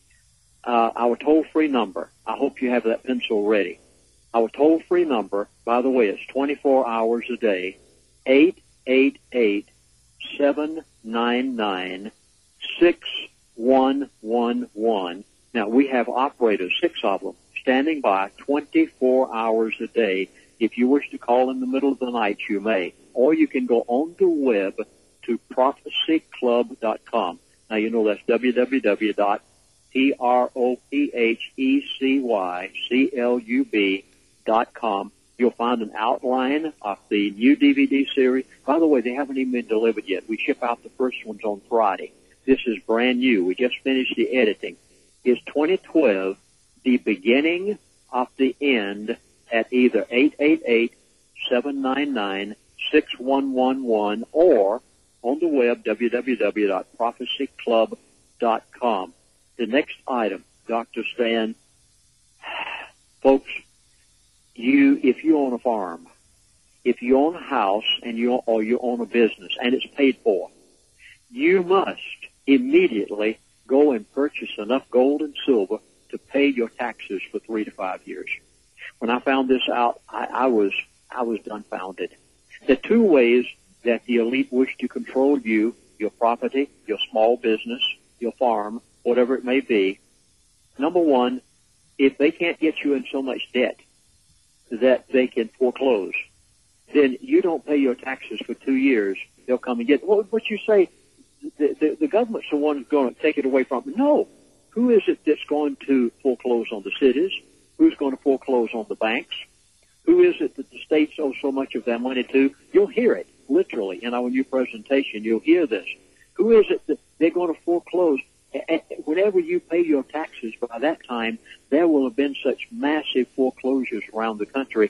uh, our toll-free number, I hope you have that pencil ready. Our toll-free number, by the way, it's twenty-four hours a day, eight eight eight, seven nine nine, six one one one. Now, we have operators, six of them, standing by twenty-four hours a day. If you wish to call in the middle of the night, you may. Or you can go on the web to prophecy club dot com. Now, you know that's w w w dot prophecy dot com. You'll find an outline of the new D V D series. By the way, they haven't even been delivered yet. We ship out the first ones on Friday. This is brand new. We just finished the editing. It's twenty twelve, The Beginning of the End, at either eight eight eight, seven nine nine, six one one one or on the web, w w w dot prophecy club dot com. The next item, Doctor Stan, folks, you, if you own a farm, if you own a house and you, or you own a business and it's paid for, you must immediately go and purchase enough gold and silver to pay your taxes for three to five years. When I found this out, I, I was, I was dumbfounded. The two ways that the elite wish to control you, your property, your small business, your farm, whatever it may be. Number one, if they can't get you in so much debt that they can foreclose, then you don't pay your taxes for two years. They'll come and get, what, what you say, the, the, the government's the one who's going to take it away from them. No. Who is it that's going to foreclose on the cities? Who's going to foreclose on the banks? Who is it that the states owe so much of their money to? You'll hear it, literally, in our new presentation. You'll hear this. Who is it that they're going to foreclose? Whenever you pay your taxes, by that time, there will have been such massive foreclosures around the country.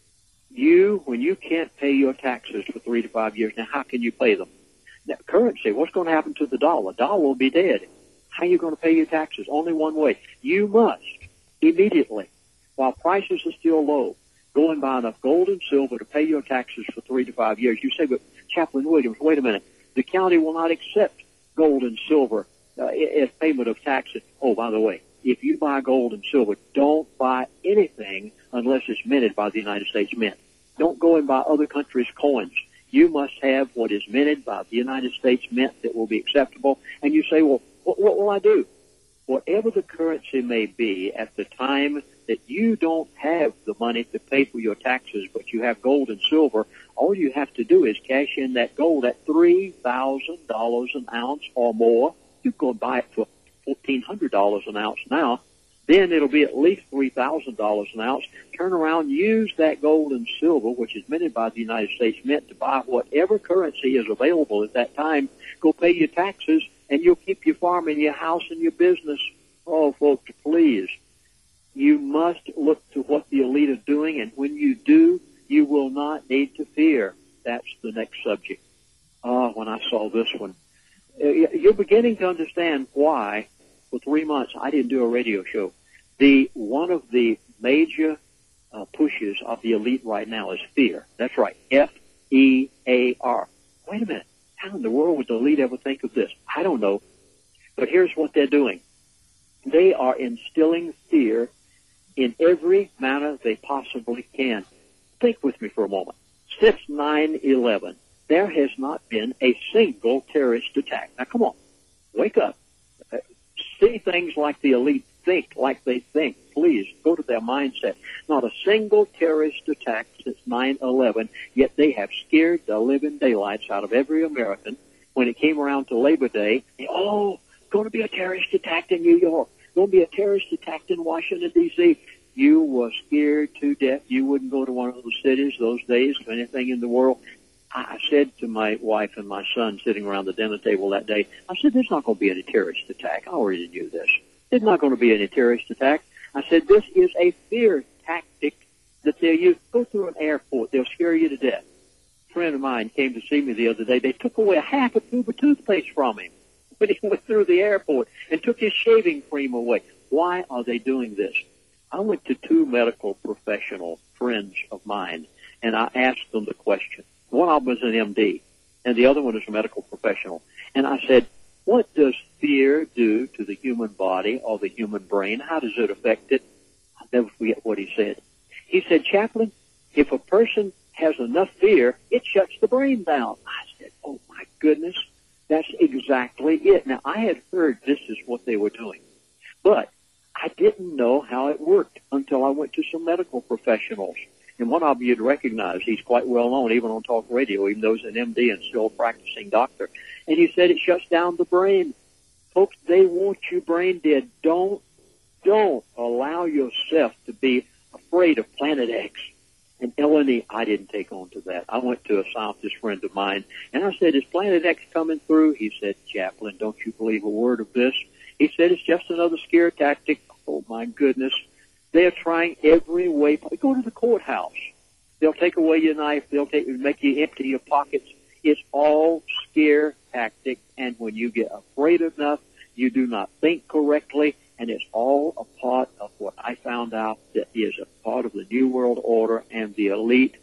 You, when you can't pay your taxes for three to five years, now how can you pay them? Now, currency, what's going to happen to the dollar? The dollar will be dead. How are you going to pay your taxes? Only one way. You must, immediately, while prices are still low, go and buy enough gold and silver to pay your taxes for three to five years. You say, but Chaplain Williams, wait a minute. The county will not accept gold and silver uh, as payment of taxes. Oh, by the way, if you buy gold and silver, don't buy anything unless it's minted by the United States Mint. Don't go and buy other countries' coins. You must have what is minted by the United States Mint that will be acceptable. And you say, well, what, what will I do? Whatever the currency may be at the time that you don't have the money to pay for your taxes, but you have gold and silver, all you have to do is cash in that gold at three thousand dollars an ounce or more. You go buy it for fourteen hundred dollars an ounce now. Then it'll be at least three thousand dollars an ounce. Turn around, use that gold and silver, which is minted by the United States Mint, to buy whatever currency is available at that time. Go pay your taxes, and you'll keep your farm and your house and your business. Oh, folks, please. You must look to what the elite is doing, and when you do, you will not need to fear. That's the next subject. Oh, when I saw this one. You're beginning to understand why, for three months, I didn't do a radio show. The one of the major uh, pushes of the elite right now is fear. That's right, F E A R. Wait a minute. How in the world would the elite ever think of this? I don't know. But here's what they're doing. They are instilling fear in every manner they possibly can. Think with me for a moment. Since nine eleven, there has not been a single terrorist attack. Now, come on. Wake up. Uh, see things like the elite. Think like they think. Please, go to their mindset. Not a single terrorist attack since nine eleven, yet they have scared the living daylights out of every American. When it came around to Labor Day, they, oh, going to be a terrorist attack in New York. Going to be a terrorist attack in Washington, D C You were scared to death. You wouldn't go to one of those cities those days for anything in the world. I said to my wife and my son sitting around the dinner table that day, I said, there's not going to be any terrorist attack. I already knew this. There's not going to be any terrorist attack. I said, this is a fear tactic that they'll use. Go through an airport. They'll scare you to death. A friend of mine came to see me the other day. They took away a half a tube of toothpaste from him when he went through the airport and took his shaving cream away. Why are they doing this? I went to two medical professional friends of mine, and I asked them the question. One of them is an M D, and the other one is a medical professional. And I said, what does fear do to the human body or the human brain? How does it affect it? I'll never forget what he said. He said, Chaplain, if a person has enough fear, it shuts the brain down. I said, oh, my goodness, that's exactly it. Now, I had heard this is what they were doing, but I didn't know how it worked until I went to some medical professionals. And one of them you'd recognize. He's quite well known, even on talk radio, even though he's an M D and still a practicing doctor. And he said it shuts down the brain. Folks, they want you brain dead. Don't, don't allow yourself to be afraid of Planet X. And Eleni, I didn't take on to that. I went to a scientist friend of mine, and I said, is Planet X coming through? He said, Chaplain, don't you believe a word of this? He said, it's just another scare tactic. Oh, my goodness. They're trying every way. Go to the courthouse. They'll take away your knife. They'll take, make you empty your pockets. It's all scare tactic. And when you get afraid enough, you do not think correctly. And it's all a part of what I found out that is a part of the New World Order and the elite.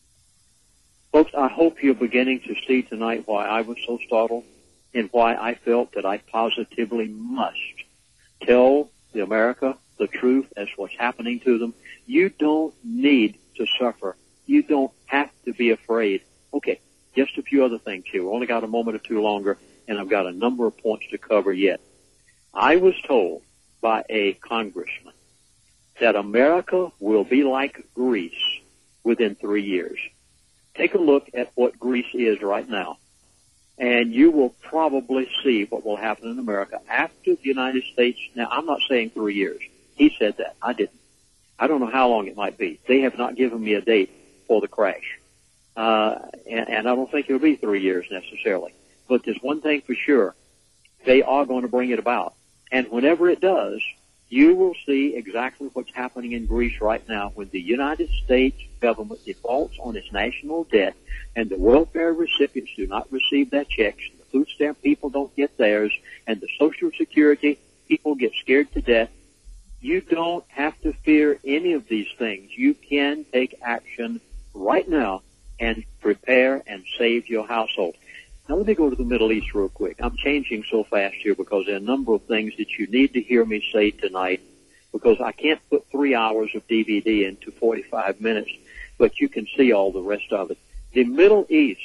Folks, I hope you're beginning to see tonight why I was so startled and why I felt that I positively must tell the America the truth as what's happening to them. You don't need to suffer. You don't have to be afraid. Okay, just a few other things here. We've only got a moment or two longer, and I've got a number of points to cover yet. I was told by a congressman that America will be like Greece within three years. Take a look at what Greece is right now, and you will probably see what will happen in America after the United States. Now, I'm not saying three years. He said that. I didn't. I don't know how long it might be. They have not given me a date for the crash. Uh, and, and I don't think it'll be three years necessarily. But there's one thing for sure. They are going to bring it about. And whenever it does, you will see exactly what's happening in Greece right now when the United States government defaults on its national debt and the welfare recipients do not receive their checks, the food stamp people don't get theirs, and the Social Security people get scared to death. You don't have to fear any of these things. You can take action right now and prepare and save your household. Now let me go to the Middle East real quick. I'm changing so fast here because there are a number of things that you need to hear me say tonight, because I can't put three hours of D V D into forty-five minutes, but you can see all the rest of it. The Middle East,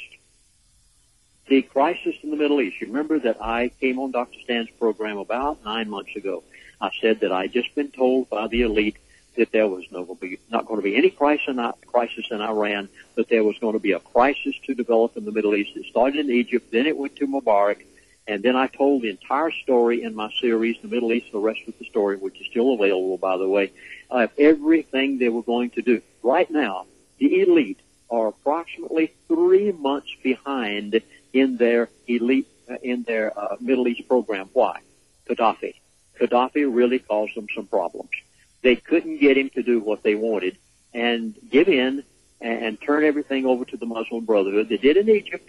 the crisis in the Middle East. You remember that I came on Doctor Stan's program about nine months ago. I said that I'd just been told by the elite that there was no, not going to be any crisis in Iran, but there was going to be a crisis to develop in the Middle East. It started in Egypt, then it went to Mubarak, and then I told the entire story in my series, The Middle East, the rest of the story, which is still available, by the way, of everything they were going to do. Right now, the elite are approximately three months behind in their elite, uh, in their uh, Middle East program. Why? Gaddafi. Gaddafi really caused them some problems. They couldn't get him to do what they wanted and give in and, and turn everything over to the Muslim Brotherhood. They did in Egypt.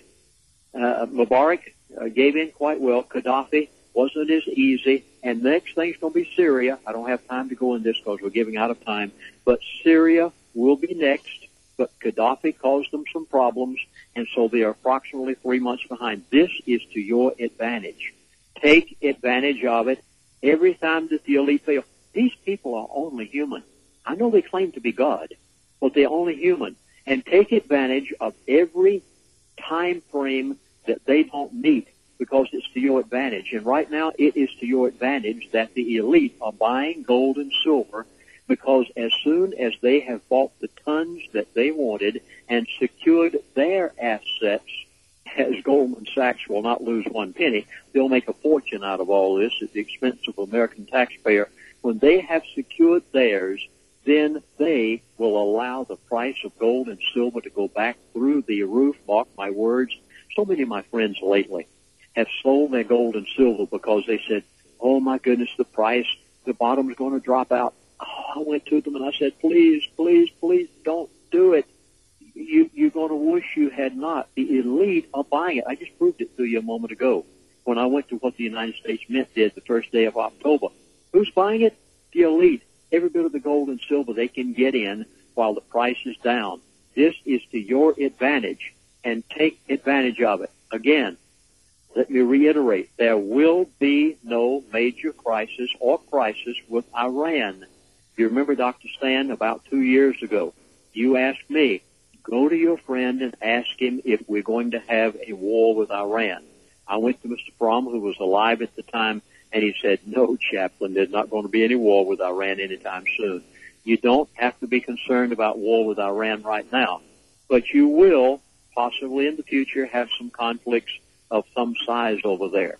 Uh, Mubarak uh, gave in quite well. Gaddafi wasn't as easy. And the next thing's going to be Syria. I don't have time to go in this because we're giving out of time. But Syria will be next. But Gaddafi caused them some problems, and so they are approximately three months behind. This is to your advantage. Take advantage of it. Every time that the elite fail, these people are only human. I know they claim to be God, but they're only human. And take advantage of every time frame that they don't meet, because it's to your advantage. And right now, it is to your advantage that the elite are buying gold and silver, because as soon as they have bought the tons that they wanted and secured their assets, as Goldman Sachs will not lose one penny, they'll make a fortune out of all this at the expense of the American taxpayer. When they have secured theirs, then they will allow the price of gold and silver to go back through the roof. Mark my words. So many of my friends lately have sold their gold and silver because they said, oh my goodness, the price, the bottom is going to drop out. Oh, I went to them and I said, please, please, please don't do it. You, you're going to wish you had not. The elite are buying it. I just proved it to you a moment ago when I went to what the United States Mint did the first day of October. Who's buying it? The elite. Every bit of the gold and silver they can get in while the price is down. This is to your advantage, and take advantage of it. Again, let me reiterate, there will be no major crisis or crisis with Iran. You remember, Doctor Stan, about two years ago, you asked me, go to your friend and ask him if we're going to have a war with Iran. I went to Mister Fromm, who was alive at the time, and he said, no, Chaplain, there's not going to be any war with Iran anytime soon. You don't have to be concerned about war with Iran right now, but you will possibly in the future have some conflicts of some size over there.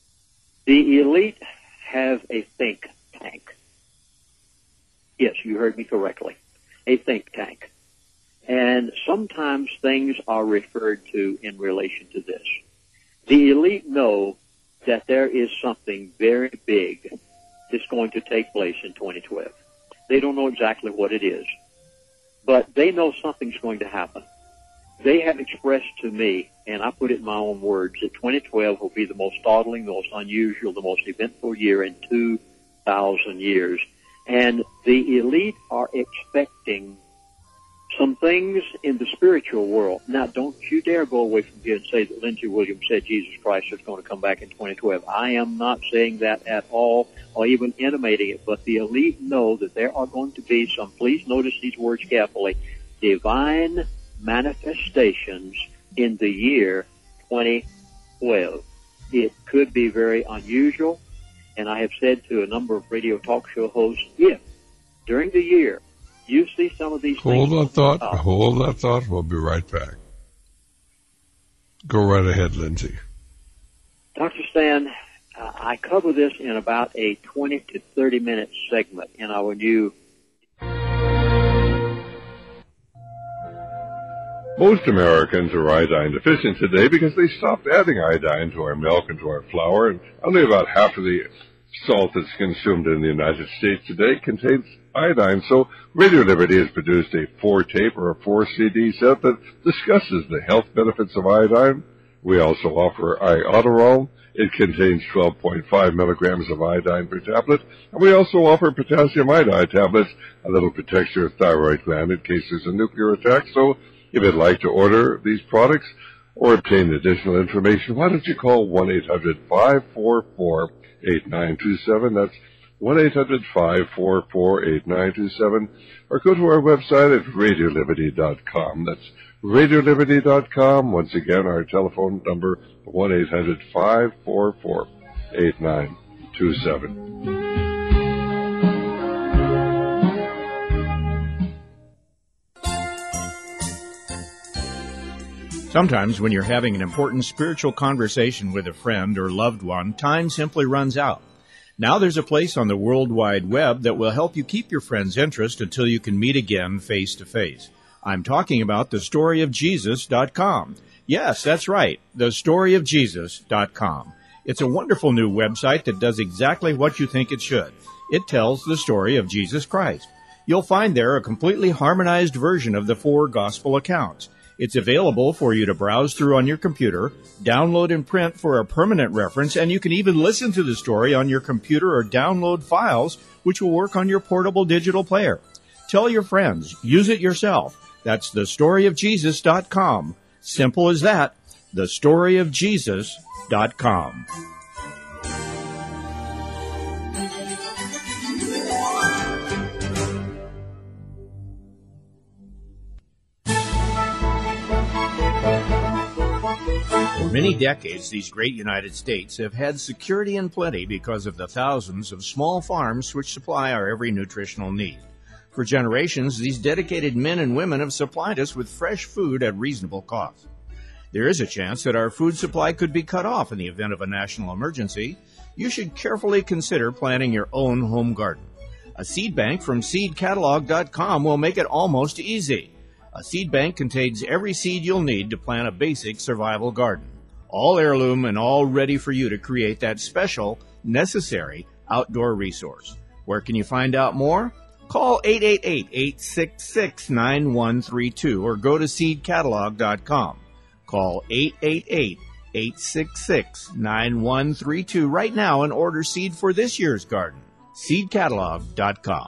The elite have a think tank. Yes, you heard me correctly. A think tank. And sometimes things are referred to in relation to this. The elite know that there is something very big that's going to take place in twenty twelve. They don't know exactly what it is, but they know something's going to happen. They have expressed to me, and I put it in my own words, that twenty twelve will be the most startling, the most unusual, the most eventful year in two thousand years. And the elite are expecting some things in the spiritual world. Now, don't you dare go away from here and say that Lindsey Williams said Jesus Christ is going to come back in twenty twelve. I am not saying that at all or even intimating it, but the elite know that there are going to be some, please notice these words carefully, divine manifestations in the year twenty twelve. It could be very unusual, and I have said to a number of radio talk show hosts, if during the year you see some of these Hold things... that thought. Up, Hold that thought. We'll be right back. Go right ahead, Lindsay. Doctor Stan, uh, I cover this in about a twenty to thirty minute segment in our new... Most Americans are iodine deficient today because they stopped adding iodine to our milk and to our flour, and only about half of the salt that's consumed in the United States today contains iodine. So Radio Liberty has produced a four-tape or a four-C D set that discusses the health benefits of iodine. We also offer Iodoral. It contains twelve point five milligrams of iodine per tablet. And we also offer potassium iodide tablets, a little protects your thyroid gland in case there's a nuclear attack. So if you'd like to order these products or obtain additional information, why don't you call one eight hundred five four four eight nine two seven. That's one eight hundred five four four eight nine two seven. Or go to our website at radio liberty dot com. That's radio liberty dot com. Once again, our telephone number, one eight hundred five four four eight nine two seven. Sometimes when you're having an important spiritual conversation with a friend or loved one, time simply runs out. Now there's a place on the World Wide Web that will help you keep your friend's interest until you can meet again face to face. I'm talking about the story of Jesus dot com. Yes, that's right, the story of Jesus dot com. It's a wonderful new website that does exactly what you think it should. It tells the story of Jesus Christ. You'll find there a completely harmonized version of the four gospel accounts. It's available for you to browse through on your computer, download and print for a permanent reference, and you can even listen to the story on your computer or download files, which will work on your portable digital player. Tell your friends. Use it yourself. That's the story of Jesus dot com. Simple as that. the story of Jesus dot com. For many decades, these great United States have had security and plenty because of the thousands of small farms which supply our every nutritional need. For generations, these dedicated men and women have supplied us with fresh food at reasonable cost. There is a chance that our food supply could be cut off in the event of a national emergency. You should carefully consider planting your own home garden. A seed bank from seed catalog dot com will make it almost easy. A seed bank contains every seed you'll need to plant a basic survival garden. All heirloom and all ready for you to create that special, necessary outdoor resource. Where can you find out more? Call eight eight eight, eight six six, nine one three two or go to seed catalog dot com. Call eight eight eight, eight six six, nine one three two right now and order seed for this year's garden. seed catalog dot com.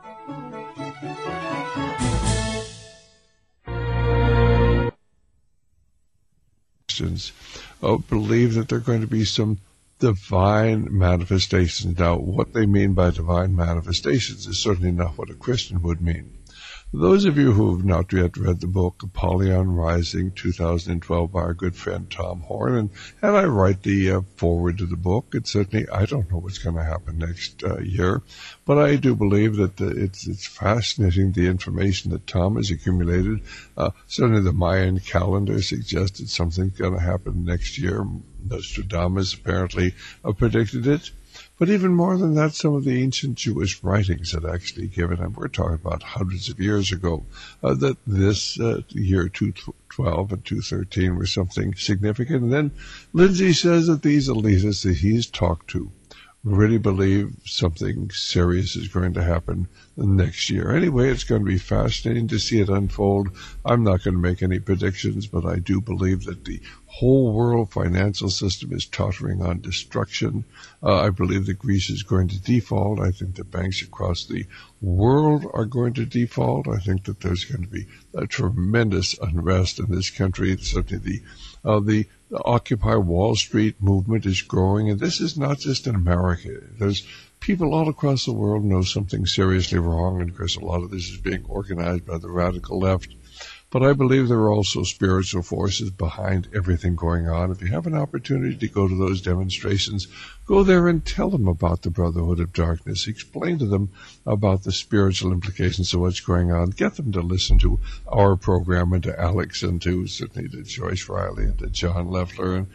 Uh, believe that there are going to be some divine manifestations. Now, what they mean by divine manifestations is certainly not what a Christian would mean. Those of you who have not yet read the book Apollyon Rising two thousand twelve by our good friend Tom Horn, and, and I write the uh, forward to the book, and certainly I don't know what's going to happen next uh, year, but I do believe that uh, it's it's fascinating, the information that Tom has accumulated. Uh, certainly the Mayan calendar suggested something's going to happen next year. Nostradamus apparently uh, predicted it. But even more than that, some of the ancient Jewish writings had actually given, and we're talking about hundreds of years ago, uh, that this uh, year two twelve and two thirteen were something significant. And then Lindsay says that these elitists that he's talked to really believe something serious is going to happen next year. Anyway, it's going to be fascinating to see it unfold. I'm not going to make any predictions, but I do believe that the whole world financial system is tottering on destruction. Uh, I believe that Greece is going to default. I think that banks across the world are going to default. I think that there's going to be a tremendous unrest in this country. Certainly the uh, the The Occupy Wall Street movement is growing, and this is not just in America. There's people all across the world know something seriously wrong, and of course a lot of this is being organized by the radical left. But I believe there are also spiritual forces behind everything going on. If you have an opportunity to go to those demonstrations, go there and tell them about the Brotherhood of Darkness. Explain to them about the spiritual implications of what's going on. Get them to listen to our program and to Alex and to certainly to Joyce Riley and to John Leffler, and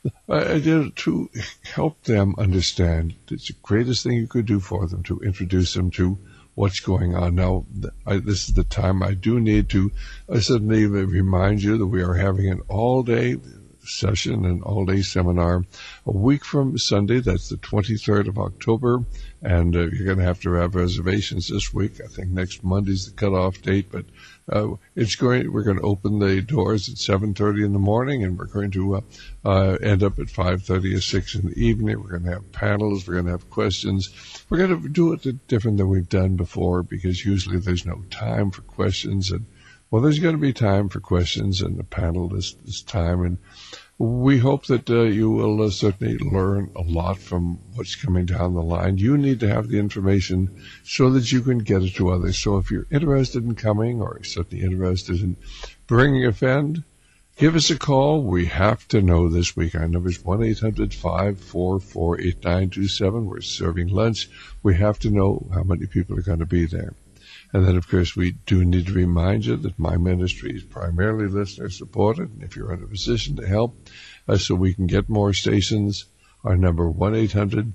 I did to help them understand. It's the greatest thing you could do for them, to introduce them to what's going on. Now, I, this is the time I do need to I suddenly remind you that we are having an all-day session, an all-day seminar, a week from Sunday. That's the twenty-third of October, and uh, you're going to have to have reservations this week. I think next Monday's the cutoff date, but uh, it's going. We're going to open the doors at seven thirty in the morning, and we're going to uh, uh, end up at five thirty or six in the evening. We're going to have panels. We're going to have questions. We're going to do it different than we've done before, because usually there's no time for questions, and well, there's going to be time for questions, and the panel this this time, and we hope that uh, you will uh, certainly learn a lot from what's coming down the line. You need to have the information so that you can get it to others. So if you're interested in coming, or certainly interested in bringing a friend, give us a call. We have to know this week. Our number is one eight hundred five four four eight nine two seven. We're serving lunch. We have to know how many people are going to be there. And then, of course, we do need to remind you that my ministry is primarily listener-supported. And if you're in a position to help uh, so we can get more stations, our number one eight hundred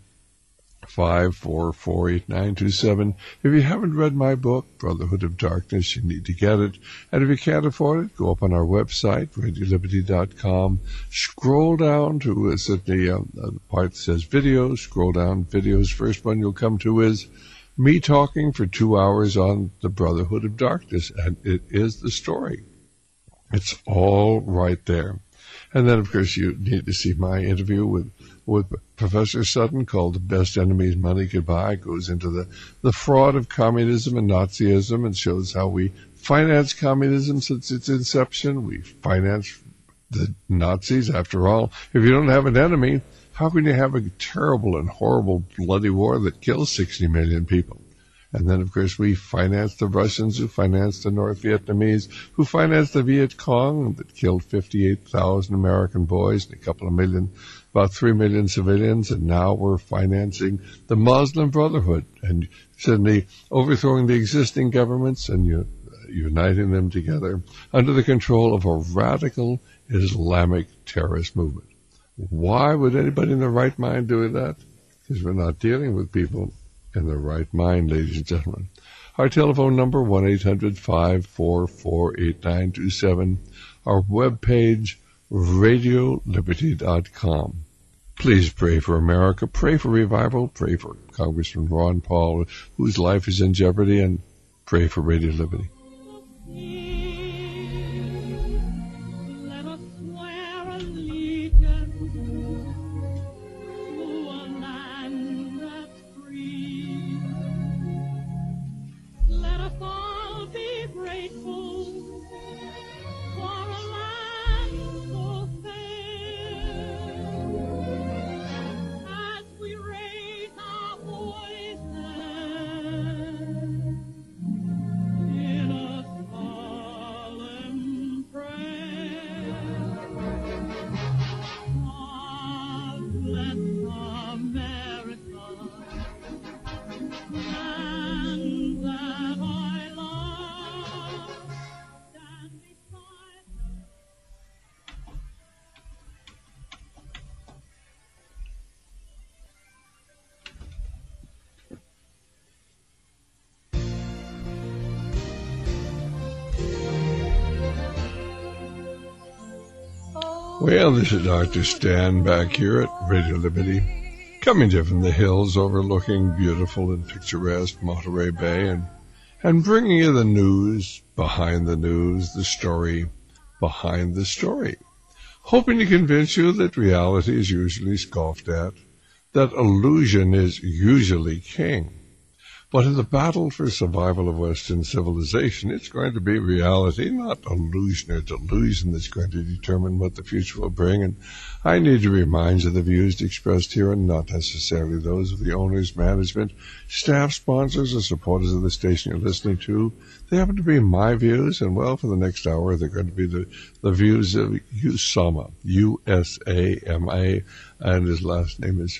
five four four eight nine two seven. If you haven't read my book, Brotherhood of Darkness, you need to get it. And if you can't afford it, go up on our website, radio liberty dot com. Scroll down to uh, the uh, part that says videos. Scroll down, videos. First one you'll come to is me talking for two hours on the Brotherhood of Darkness, and it is the story. It's all right there. And then, of course, you need to see my interview with, with Professor Sutton called The Best Enemies Money Could Buy. It goes into the, the fraud of communism and Nazism and shows how we finance communism since its inception. We finance the Nazis. After all, if you don't have an enemy, how can you have a terrible and horrible bloody war that kills sixty million people? And then, of course, we financed the Russians, who financed the North Vietnamese, who financed the Viet Cong, that killed fifty-eight thousand American boys and a couple of million, about three million civilians. And now we're financing the Muslim Brotherhood and suddenly overthrowing the existing governments and you, uh, uniting them together under the control of a radical Islamic terrorist movement. Why would anybody in their right mind do that? Because we're not dealing with people in their right mind, ladies and gentlemen. Our telephone number, one eight hundred five four four eight nine two seven. Our webpage, radio liberty dot com. Please pray for America. Pray for revival. Pray for Congressman Ron Paul, whose life is in jeopardy, and pray for Radio Liberty. Well, this is Doctor Stan back here at Radio Liberty, coming to you from the hills overlooking beautiful and picturesque Monterey Bay, and, and bringing you the news behind the news, the story behind the story, hoping to convince you that reality is usually scoffed at, that illusion is usually king. But in the battle for survival of Western civilization, it's going to be reality, not illusion or delusion that's going to determine what the future will bring. And I need to remind you the views expressed here are not necessarily those of the owners, management, staff, sponsors, or supporters of the station you're listening to. They happen to be my views, and well, for the next hour, they're going to be the, the views of Usama, U S A M A, and his last name is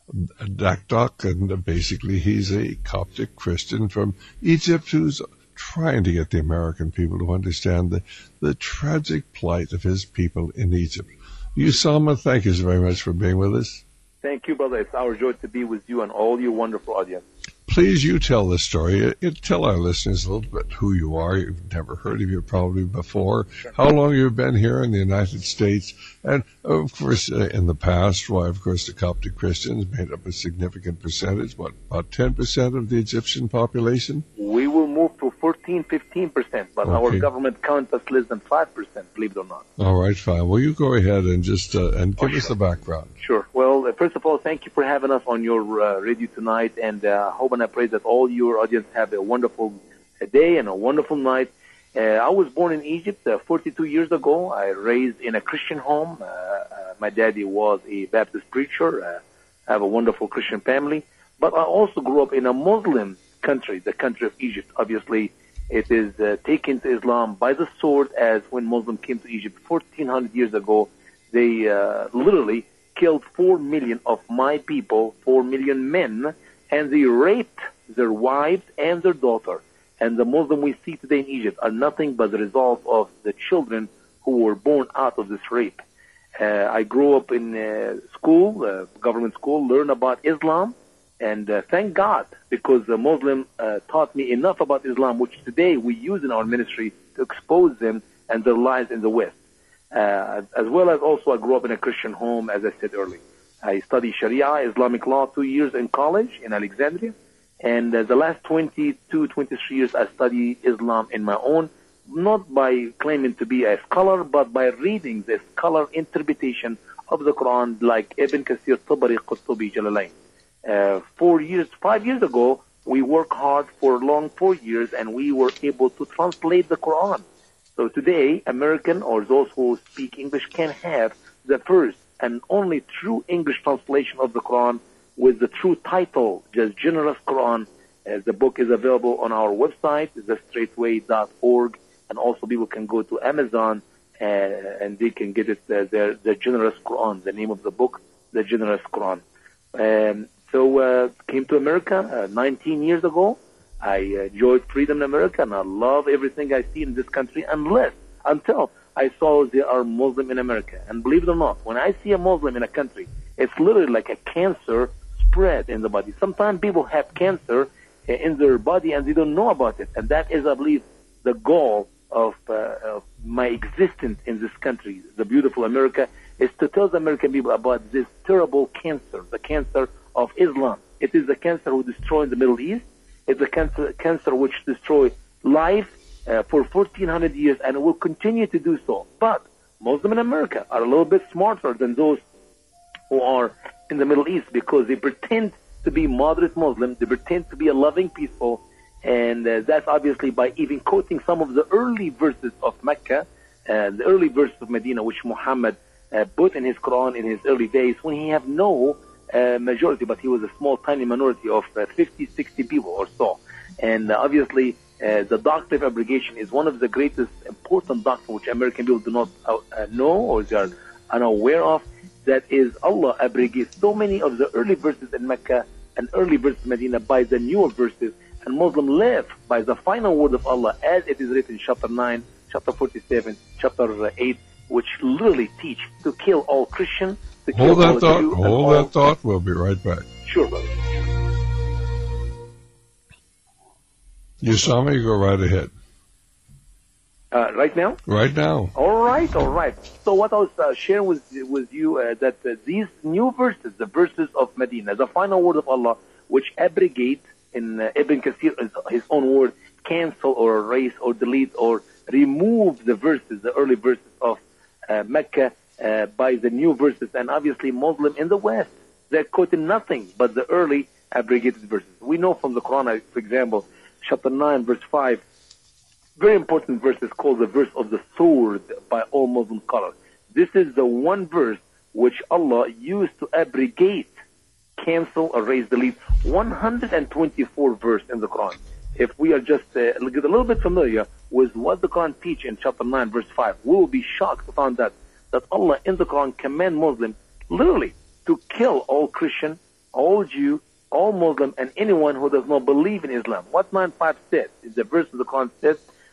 Dakdok, and basically he's a Coptic Christian from Egypt who's trying to get the American people to understand the, the tragic plight of his people in Egypt. Usama, thank you so very much for being with us. Thank you, brother. It's our joy to be with you and all your wonderful audience. Please, you tell the story. It, it, tell our listeners a little bit who you are. You've never heard of you probably before. Sure. How long you've been here in the United States. And, of course, uh, in the past, why, of course, the Coptic Christians made up a significant percentage, what, about ten percent of the Egyptian population? We will move to fourteen, fifteen percent, but okay. Our government counts us less than five percent, believe it or not. All right, fine. Well, you go ahead and just uh, and give oh, us sure. the background. Sure. Well, uh, first of all, thank you for having us on your uh, radio tonight, and I uh, hope and I pray that all your audience have a wonderful uh, day and a wonderful night. Uh, I was born in Egypt uh, forty-two years ago. I raised in a Christian home. Uh, uh, my daddy was a Baptist preacher. Uh, I have a wonderful Christian family. But I also grew up in a Muslim country, the country of Egypt. Obviously, it is uh, taken to Islam by the sword, as when Muslims came to Egypt fourteen hundred years ago, they uh, literally killed four million of my people, four million men, and they raped their wives and their daughter. And the Muslims we see today in Egypt are nothing but the result of the children who were born out of this rape. Uh, I grew up in uh, school, uh, government school, learned about Islam, and uh, thank God, because the Muslim uh, taught me enough about Islam, which today we use in our ministry to expose them and their lives in the West. Uh, as well as also I grew up in a Christian home, as I said earlier. I studied Sharia, Islamic law, two years in college in Alexandria. And uh, the last twenty-two, twenty-three years I study Islam in my own, not by claiming to be a scholar, but by reading the scholar interpretation of the Quran, like Ibn Kathir, Tabari, Qurtubi, Jalalain. Uh, four years, five years ago, we worked hard for a long four years, and we were able to translate the Quran. So today, American or those who speak English can have the first and only true English translation of the Quran with the true title, just Generous Quran. Uh, the book is available on our website, the straightway dot org, and also people can go to Amazon uh, and they can get it, uh, their, the Generous Quran, the name of the book, the Generous Quran. Um, so uh, came to America uh, nineteen years ago. I enjoyed freedom in America, and I love everything I see in this country, unless, until I saw there are Muslims in America. And believe it or not, when I see a Muslim in a country, it's literally like a cancer spread in the body. Sometimes people have cancer in their body and they don't know about it. And that is, I believe, the goal of, uh, of my existence in this country, the beautiful America, is to tell the American people about this terrible cancer, the cancer of Islam. It is the cancer who destroyed the Middle East. It's a cancer, cancer which destroyed life uh, for fourteen hundred years, and it will continue to do so. But Muslims in America are a little bit smarter than those who are in the Middle East, because they pretend to be moderate Muslim, they pretend to be a loving people, and uh, that's obviously by even quoting some of the early verses of Mecca, uh, the early verses of Medina, which Muhammad uh, put in his Quran in his early days, when he had no Uh, majority, but he was a small, tiny minority of uh, fifty, sixty people or so. And uh, obviously, uh, the doctrine of abrogation is one of the greatest important doctrines which American people do not uh, uh, know or they are unaware of. That is, Allah abrogates so many of the early verses in Mecca and early verses in Medina by the newer verses, and Muslims live by the final word of Allah as it is written in chapter nine, chapter forty-seven, chapter eight, which literally teach to kill all Christians. Hold that thought. Hold that thought. We'll be right back. Sure, brother. Usama, you go right ahead. Uh, right now? Right now. All right, all right. So what I was uh, sharing with with you uh, that uh, these new verses, the verses of Medina, the final word of Allah, which abrogate in uh, Ibn Kathir, his own word, cancel or erase or delete or remove the verses, the early verses of uh, Mecca. Uh, by the new verses, and obviously Muslim in the West, They're quoting nothing but the early abrogated verses. We know from the Quran, for example, chapter nine, verse five, very important verse is called the verse of the sword by all Muslim scholars. This is the one verse which Allah used to abrogate, cancel, erase, delete one hundred twenty-four verse in the Quran. If we are just uh, a little bit familiar with what the Quran teaches in chapter nine, verse five, we will be shocked to find that, that Allah in the Quran command Muslims literally to kill all Christian, all Jew, all Muslim, and anyone who does not believe in Islam. What nine five says is the verse of the Quran says,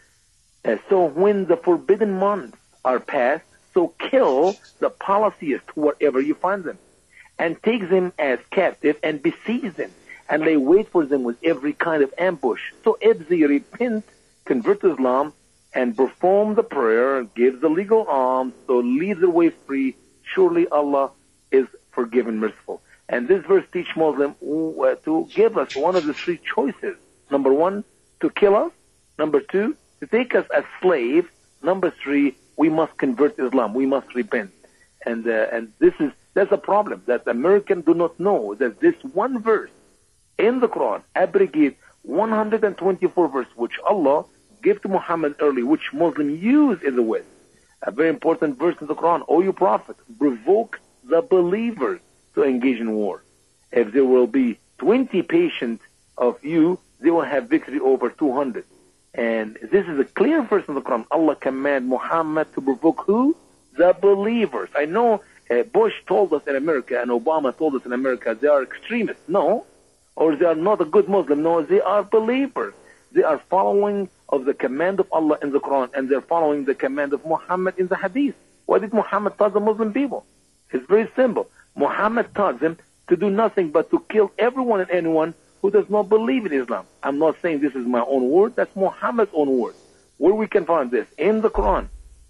uh, so when the forbidden months are passed, so kill the polytheists wherever you find them, and take them as captive and besiege them, and lay wait for them with every kind of ambush. So if they repent, convert to Islam, and perform the prayer, give the legal alms, so leave their way free, surely Allah is forgiving, merciful. And this verse teaches Muslims uh, to give us one of the three choices. Number one, to kill us. Number two, to take us as slaves. Number three, we must convert to Islam. We must repent. And uh, and this is that's a problem, that Americans do not know that this one verse in the Quran abrogates one hundred twenty-four verses which Allah gave to Muhammad early, which Muslims use in the West. A very important verse in the Quran, O you Prophet, provoke the believers to engage in war. If there will be twenty patients of you, they will have victory over two hundred. And this is a clear verse in the Quran. Allah command Muhammad to provoke who? The believers. I know uh, Bush told us in America and Obama told us in America they are extremists. No. Or they are not a good Muslim. No, they are believers. They are following of the command of Allah in the Quran, and they're following the command of Muhammad in the Hadith. What did Muhammad tell the Muslim people? It's very simple. Muhammad taught them to do nothing but to kill everyone and anyone who does not believe in Islam. I'm not saying this is my own word. That's Muhammad's own word. Where we can find this? In the Quran,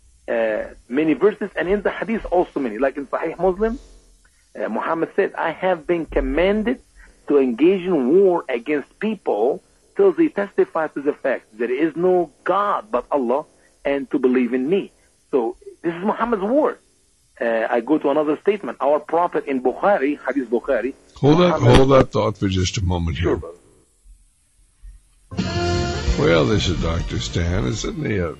uh, many verses, and in the Hadith also many. Like in Sahih Muslim, uh, Muhammad said, I have been commanded to engage in war against people till they testify to the fact there is no God but Allah and to believe in me. So this is Muhammad's word. Uh, I go to another statement. Our Prophet in Bukhari, Hadith Bukhari. Hold that, hold that thought for just a moment here. Sure, well, this is Doctor Stan. And certainly, uh,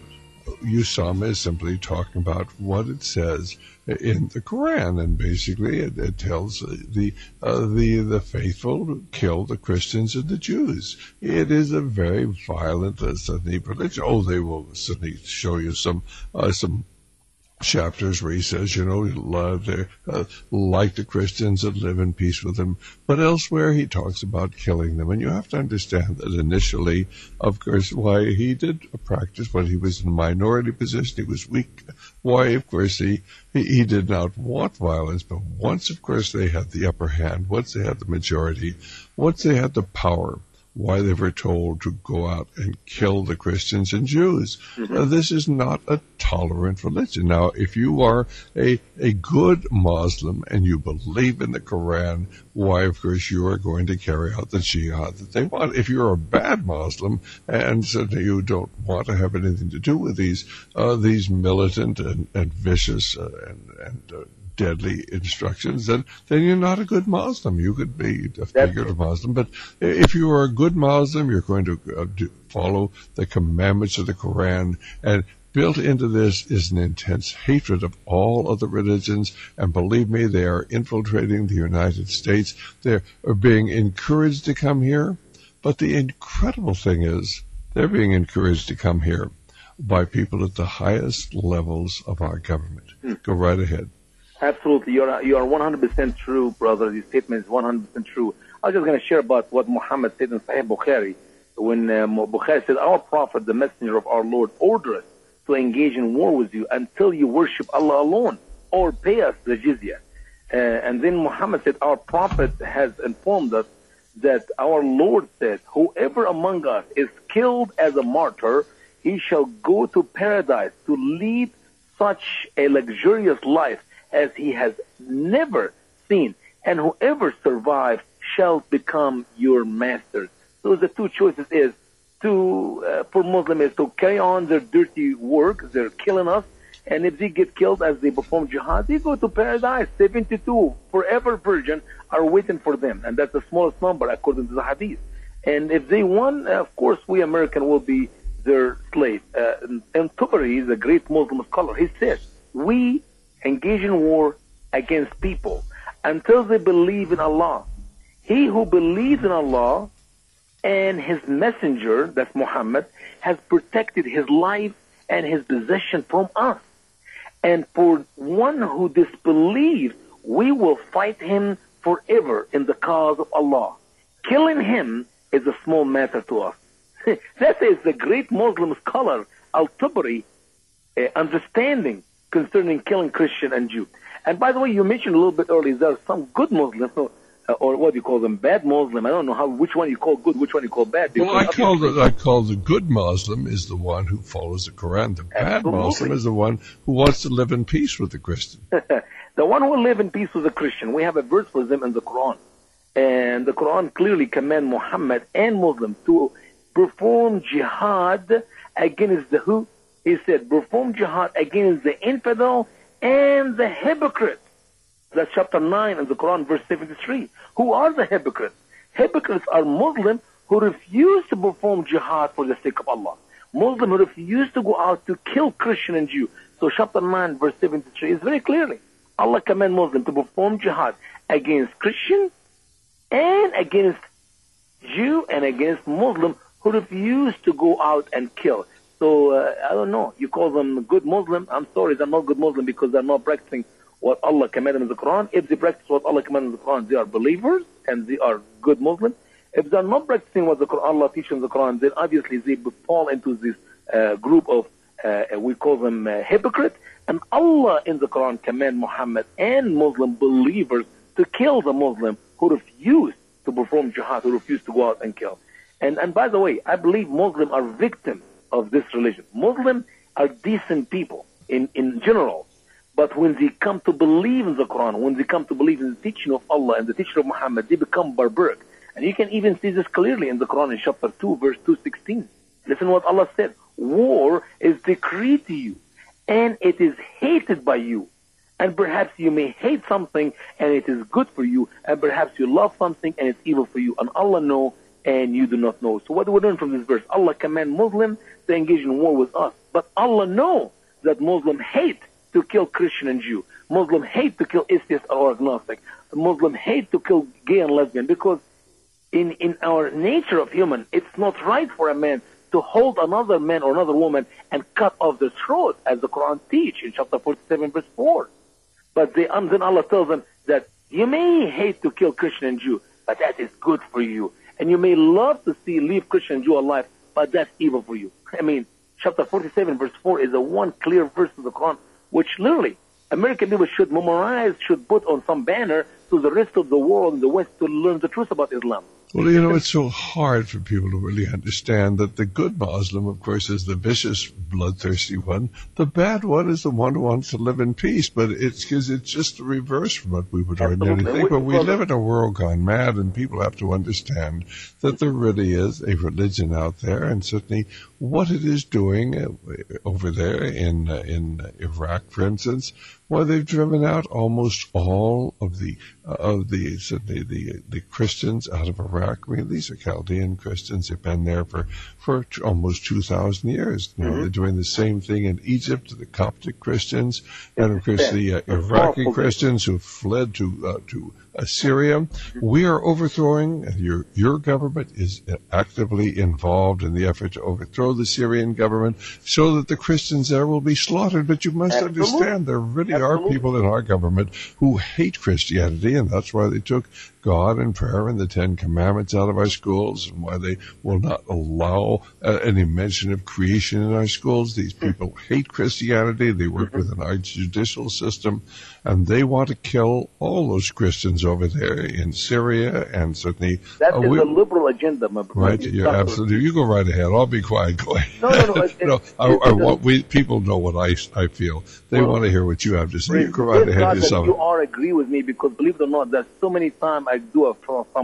Usama is simply talking about what it says in the Quran, and basically it, it tells the uh, the the faithful to kill the Christians and the Jews. It is a very violent uh, Sunni religion. Oh, they will certainly show you some uh, some. chapters where he says, you know, love their, uh, like the Christians and live in peace with them. But elsewhere he talks about killing them. And you have to understand that initially, of course, why he did practice when he was in a minority position. He was weak. Why, of course, he, he, he did not want violence. But once, of course, they had the upper hand, once they had the majority, once they had the power, why they were told to go out and kill the Christians and Jews. Mm-hmm. Uh, this is not a tolerant religion. Now, if you are a, a good Muslim and you believe in the Quran, why, of course, you are going to carry out the jihad that they want. If you're a bad Muslim and certainly you don't want to have anything to do with these uh, these militant and, and vicious uh, and, and uh, deadly instructions, then then you're not a good Muslim. You could be a figurative Muslim, but if you are a good Muslim, you're going to uh, do, follow the commandments of the Quran. And built into this is an intense hatred of all other religions, and believe me, they are infiltrating the United States. They are being encouraged to come here, but the incredible thing is they're being encouraged to come here by people at the highest levels of our government. Hmm. Go right ahead. Absolutely. You're, you are one hundred percent true, brother. Your statement is one hundred percent true. I was just going to share about what Muhammad said in Sahih Bukhari. When um, Bukhari said, our Prophet, the messenger of our Lord, ordered us to engage in war with you until you worship Allah alone or pay us the jizya. Uh, and then Muhammad said, our Prophet has informed us that our Lord said, whoever among us is killed as a martyr, he shall go to paradise to lead such a luxurious life as he has never seen, and whoever survives shall become your master. So the two choices is to, uh, for Muslims, is to carry on their dirty work, they're killing us, And if they get killed as they perform jihad, they go to paradise. seventy-two forever virgin are waiting for them. And that's the smallest number according to the hadith. And if they won, of course, we American will be their slave. Uh, and Tabari is a great Muslim scholar. He says, we engage in war against people until they believe in Allah. He who believes in Allah and his messenger, that's Muhammad, has protected his life and his possession from us. And for one who disbelieves, we will fight him forever in the cause of Allah. Killing him is a small matter to us. That is the great Muslim scholar Al-Tabari uh, understanding concerning killing Christian and Jew. And by the way, you mentioned a little bit earlier, there are some good Muslims, uh, or what do you call them, bad Muslim. I don't know how which one you call good, which one you call bad. Well, I call the I call the good Muslim is the one who follows the Quran. The bad Absolutely. Muslim is the one who wants to live in peace with the Christian. The one who will live in peace with the Christian. We have a verse for them in the Quran. And the Quran clearly commands Muhammad and Muslims to perform jihad against the who? He said, perform jihad against the infidel and the hypocrite. That's chapter nine in the Quran, verse seventy-three. Who are the hypocrites? Hypocrites are Muslims who refuse to perform jihad for the sake of Allah. Muslims who refuse to go out to kill Christian and Jew. So chapter nine, verse seventy-three is very clearly, Allah commands Muslims to perform jihad against Christian and against Jew and against Muslim who refuse to go out and kill. So, uh, I don't know, you call them good Muslim. I'm sorry, they're not good Muslim because they're not practicing what Allah commanded in the Quran. If they practice what Allah commanded in the Quran, they are believers and they are good Muslims. If they're not practicing what the Quran, Allah teaches in the Quran, then obviously they fall into this uh, group of, uh, we call them uh, hypocrites. And Allah in the Quran command Muhammad and Muslim believers to kill the Muslim who refuse to perform jihad, who refuse to go out and kill. And, and by the way, I believe Muslims are victims of this religion. Muslims are decent people in, in general. But when they come to believe in the Quran, when they come to believe in the teaching of Allah and the teaching of Muhammad, they become barbaric. And you can even see this clearly in the Quran in chapter two, verse two sixteen. Listen what Allah said. War is decreed to you, and it is hated by you. And perhaps you may hate something, and it is good for you. And perhaps you love something, and it's evil for you. And Allah knows, and you do not know. So what do we learn from this verse? Allah commands Muslims to engage in war with us. But Allah knows that Muslims hate to kill Christian and Jew. Muslims hate to kill atheist or agnostic. Muslims hate to kill gay and lesbian because in, in our nature of human, it's not right for a man to hold another man or another woman and cut off their throat, as the Quran teaches in chapter forty-seven, verse four. But they, and then Allah tells them that you may hate to kill Christian and Jew, but that is good for you. And you may love to see leave Christian and Jew alive, but that's evil for you. I mean, chapter forty-seven, verse four is a one clear verse of the Quran, which literally American people should memorize, should put on some banner to the rest of the world in the West to learn the truth about Islam. Well, you know, it's so hard for people to really understand that the good Muslim, of course, is the vicious, bloodthirsty one. The bad one is the one who wants to live in peace, but it's because it's just the reverse from what we would ordinarily think. But we live in a world gone mad, and people have to understand that there really is a religion out there, and certainly what it is doing uh, over there in uh, in Iraq, for instance, why they've driven out almost all of the uh, of the, certainly the the Christians out of Iraq. I mean, these are Chaldean Christians. They've been there for for t- almost two thousand years. You know, mm-hmm. They're doing the same thing in Egypt. The Coptic Christians, and of course the uh, Iraqi Christians who fled to uh, to Syria. We are overthrowing. Your your government is actively involved in the effort to overthrow the Syrian government, so that the Christians there will be slaughtered. But you must Absolutely. understand, there really Absolutely. are people in our government who hate Christianity, and that's why they took God and prayer and the Ten Commandments out of our schools, and why they will not allow uh, any mention of creation in our schools. These people hate Christianity. They work mm-hmm. within our judicial system, and they want to kill all those Christians over there in Syria, and certainly that uh, is we, a liberal agenda, my brother. Right? Yeah, absolutely. You go right ahead. I'll be quiet. Go ahead. No, no, no. It's, no it's, I, I want we people know what I I feel. They well, want to hear what you have to say. You go right ahead yourself. You are agree with me because believe it or not, there's so many times I do a, some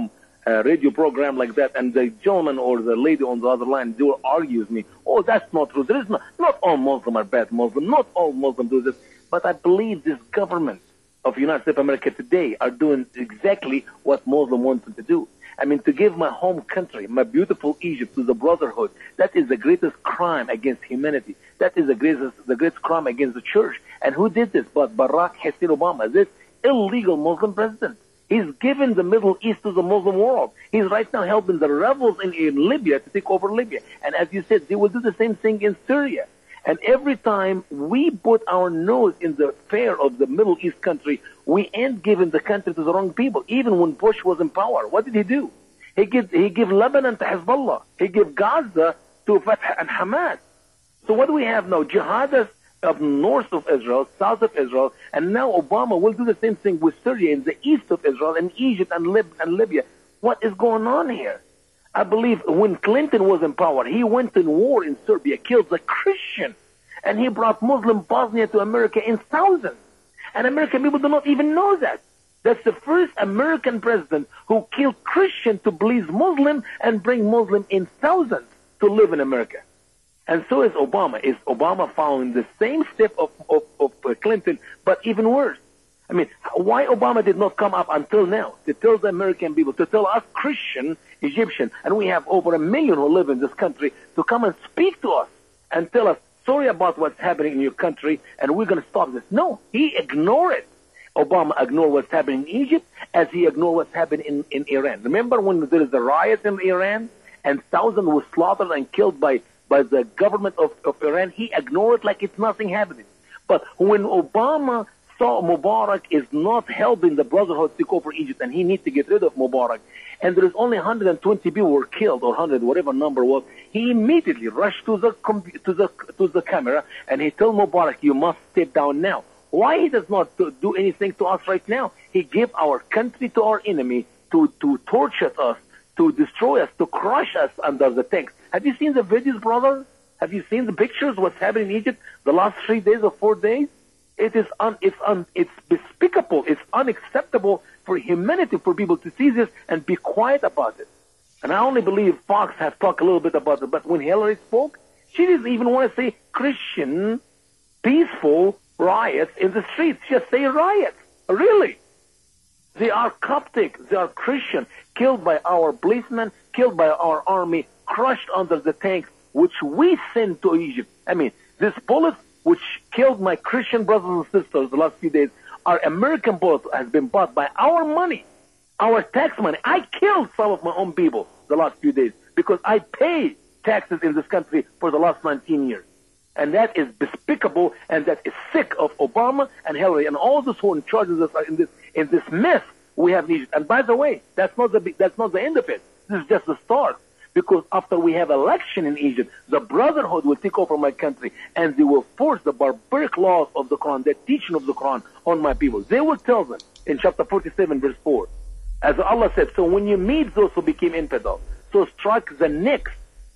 uh, radio program like that, and the gentleman or the lady on the other line, they will argue with me, oh, that's not true. There is not, not all Muslims are bad Muslims. Not all Muslims do this. But I believe this government of the United States of America today are doing exactly what Muslims want them to do. I mean, to give my home country, my beautiful Egypt, to the Brotherhood, that is the greatest crime against humanity. That is the greatest, the greatest crime against the church. And who did this but Barack Hussein Obama, this illegal Muslim president? He's given the Middle East to the Muslim world. He's right now helping the rebels in, in Libya to take over Libya. And as you said, they will do the same thing in Syria. And every time we put our nose in the affair of the Middle East country, we end giving the country to the wrong people. Even when Bush was in power, what did he do? He gave, he gave Lebanon to Hezbollah. He gave Gaza to Fatah and Hamas. So what do we have now? Jihadists up north of Israel, south of Israel, and now Obama will do the same thing with Syria in the east of Israel and Egypt and, Lib- and Libya. What is going on here? I believe when Clinton was in power, he went in war in Serbia, killed the Christian, and he brought Muslim Bosnia to America in thousands. And American people do not even know that. That's the first American president who killed Christian to please Muslim and bring Muslim in thousands to live in America. And so is Obama. Is Obama following the same step of, of, of uh, Clinton, but even worse? I mean, why Obama did not come up until now to tell the American people, to tell us Christian Egyptian, and we have over a million who live in this country, to come and speak to us and tell us, sorry about what's happening in your country, and we're going to stop this. No, he ignored it. Obama ignored what's happening in Egypt as he ignored what's happening in, in Iran. Remember when there is a riot in Iran and thousands were slaughtered and killed by, by the government of, of Iran? He ignored it like it's nothing happening. But when Obama saw Mubarak is not helping the Brotherhood take over Egypt and he needs to get rid of Mubarak, and there is only one hundred twenty people were killed, or one hundred, whatever number was, he immediately rushed to the to the to the camera and he told Mubarak, you must step down now. Why he does not do anything to us right now? He gave our country to our enemy to to torture us, to destroy us, to crush us under the tanks. Have you seen the videos, brother? Have you seen the pictures? What's happening in Egypt the last three days or four days? It is un, it's un, it's despicable. It's unacceptable for humanity for people to see this and be quiet about it. And I only believe Fox has talked a little bit about it. But when Hillary spoke, she didn't even want to say Christian, peaceful riots in the streets. Just say riots. Really? They are Coptic. They are Christian. Killed by our policemen, killed by our army, crushed under the tanks, which we sent to Egypt. I mean, this bullets which killed my Christian brothers and sisters the last few days, our American bullets has been bought by our money, our tax money. I killed some of my own people the last few days because I pay taxes in this country for the last nineteen years. And that is despicable, and that is sick of Obama and Hillary and all those who are in charge of this, in this, in this mess we have in Egypt. And by the way, that's not the, that's not the end of it. This is just the start. Because after we have election in Egypt, the Brotherhood will take over my country, and they will force the barbaric laws of the Quran, the teaching of the Quran, on my people. They will tell them in chapter forty-seven, verse four, as Allah said, so when you meet those who became infidel, so strike the necks,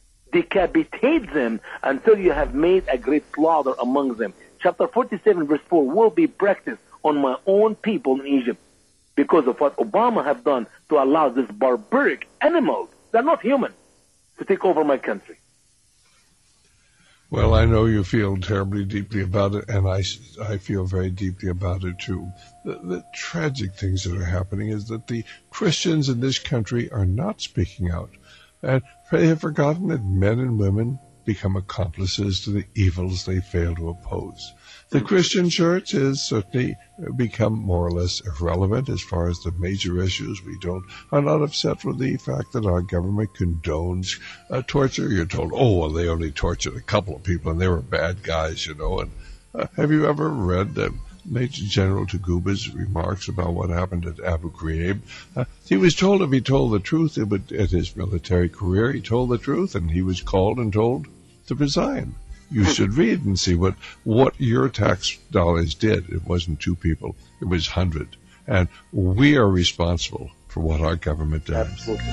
decapitate them until you have made a great slaughter among them. Chapter forty-seven, verse four will be practiced on my own people in Egypt because of what Obama have done to allow this barbaric animals, they're not human, to take over my country. Well, I know you feel terribly deeply about it, and I, I feel very deeply about it too. The, the tragic things that are happening is that the Christians in this country are not speaking out. And they have forgotten that men and women become accomplices to the evils they fail to oppose. The Christian church has certainly become more or less irrelevant as far as the major issues. We don't are not upset with the fact that our government condones uh, torture. You're told, oh, well, they only tortured a couple of people and they were bad guys, you know. And uh, have you ever read uh, Major General Taguba's remarks about what happened at Abu Ghraib? Uh, he was told if he told the truth, it would, at his military career, he told the truth, and he was called and told to resign. You should read and see what, what your tax dollars did. It wasn't two people. It was hundred. And we are responsible for what our government does. Absolutely.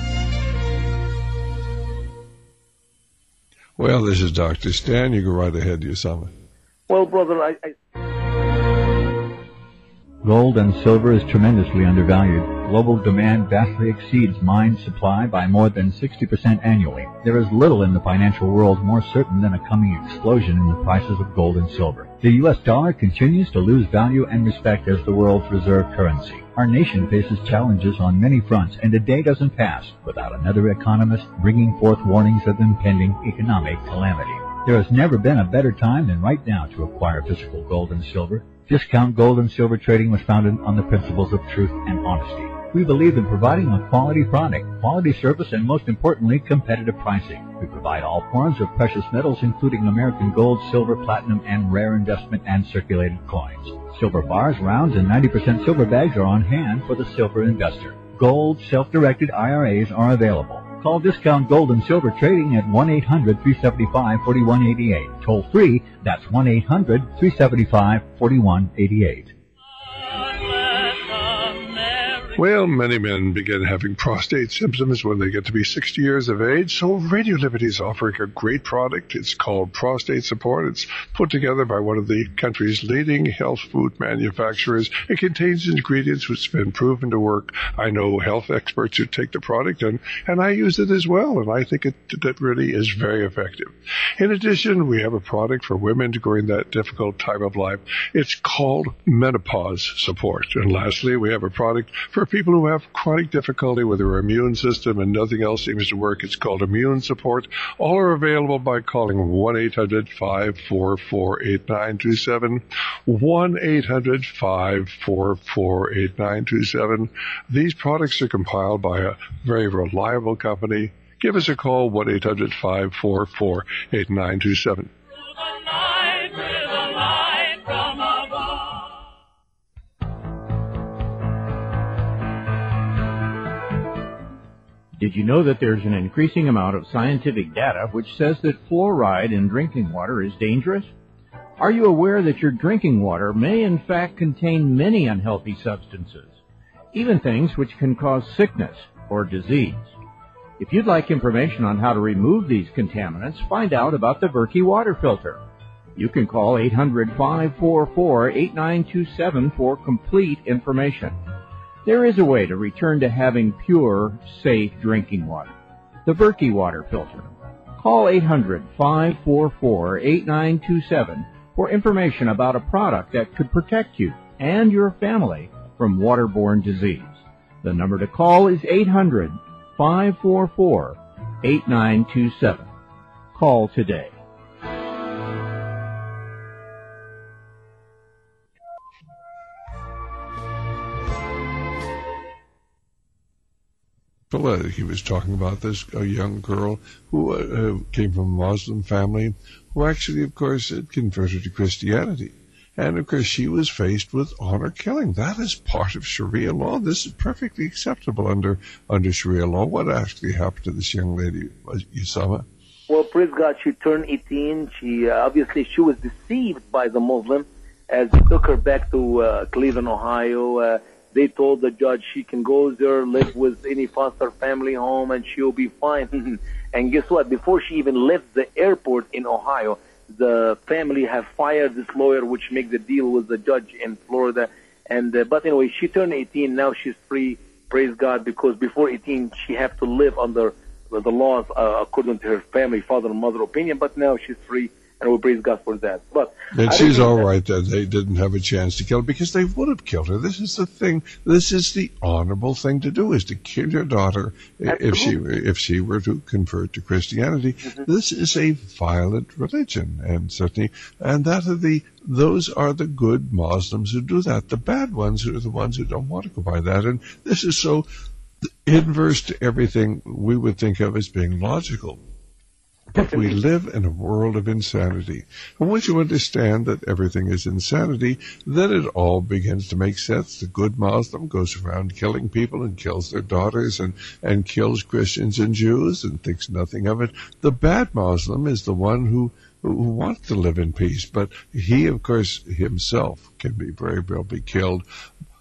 Well, this is Doctor Stan. You go right ahead, Usama. Well, brother, I... I... Gold and silver is tremendously undervalued. Global demand vastly exceeds mine supply by more than sixty percent annually. There is little in the financial world more certain than a coming explosion in the prices of gold and silver. The U S dollar continues to lose value and respect as the world's reserve currency. Our nation faces challenges on many fronts, and a day doesn't pass without another economist bringing forth warnings of impending economic calamity. There has never been a better time than right now to acquire physical gold and silver. Discount Gold and Silver Trading was founded on the principles of truth and honesty. We believe in providing a quality product, quality service, and most importantly, competitive pricing. We provide all forms of precious metals, including American gold, silver, platinum, and rare investment and circulated coins. Silver bars, rounds, and ninety percent silver bags are on hand for the silver investor. Gold self-directed I R As are available. Call Discount Gold and Silver Trading at one eight hundred, three seven five, four one eight eight. Toll free, that's one eight hundred, three seven five, four one eight eight. Well, many men begin having prostate symptoms when they get to be sixty years of age, so Radio Liberty is offering a great product. It's called Prostate Support. It's put together by one of the country's leading health food manufacturers. It contains ingredients which have been proven to work. I know health experts who take the product, and, and I use it as well, and I think it, it really is very effective. In addition, we have a product for women during that difficult time of life. It's called Menopause Support. And lastly, we have a product for people who have chronic difficulty with their immune system and nothing else seems to work. It's called Immune Support. All are available by calling one eight hundred, five four four, eight nine two seven, one eight hundred, five four four, eight nine two seven. These products are compiled by a very reliable company. Give us a call, one eight hundred, five four four, eight nine two seven. Did you know that there's an increasing amount of scientific data which says that fluoride in drinking water is dangerous? Are you aware that your drinking water may in fact contain many unhealthy substances, even things which can cause sickness or disease? If you'd like information on how to remove these contaminants, find out about the Berkey water filter. You can call eight hundred, five four four, eight nine two seven for complete information. There is a way to return to having pure, safe drinking water. The Berkey water filter. Call eight hundred, five four four, eight nine two seven for information about a product that could protect you and your family from waterborne disease. The number to call is eight hundred, five four four, eight nine two seven. Call today. He was talking about this, a young girl who uh, came from a Muslim family who actually, of course, had converted to Christianity. And, of course, she was faced with honor killing. That is part of Sharia law. This is perfectly acceptable under under Sharia law. What actually happened to this young lady, Usama? Well, praise God, she turned eighteen. She uh, obviously she was deceived by the Muslim as they took her back to uh, Cleveland, Ohio. Uh, They told the judge she can go there, live with any foster family home, and she'll be fine. And guess what? Before she even left the airport in Ohio, the family have fired this lawyer, which makes the deal with the judge in Florida. And uh, but anyway, she turned eighteen. Now she's free. Praise God, because before eighteen, she had to live under the laws uh, according to her family, father and mother opinion. But now she's free. And we praise God for that. But and she's all right that they didn't have a chance to kill her, because they would have killed her. This is the thing. This is the honorable thing to do, is to kill your daughter. Absolutely. if she if she were to convert to Christianity. Mm-hmm. This is a violent religion, and certainly, and that are the those are the good Muslims who do that. The bad ones are the ones who don't want to go by that. And this is so inverse to everything we would think of as being logical. But we live in a world of insanity. And once you understand that everything is insanity, then it all begins to make sense. The good Muslim goes around killing people and kills their daughters and, and kills Christians and Jews and thinks nothing of it. The bad Muslim is the one who, who wants to live in peace. But he, of course, himself can be very well be killed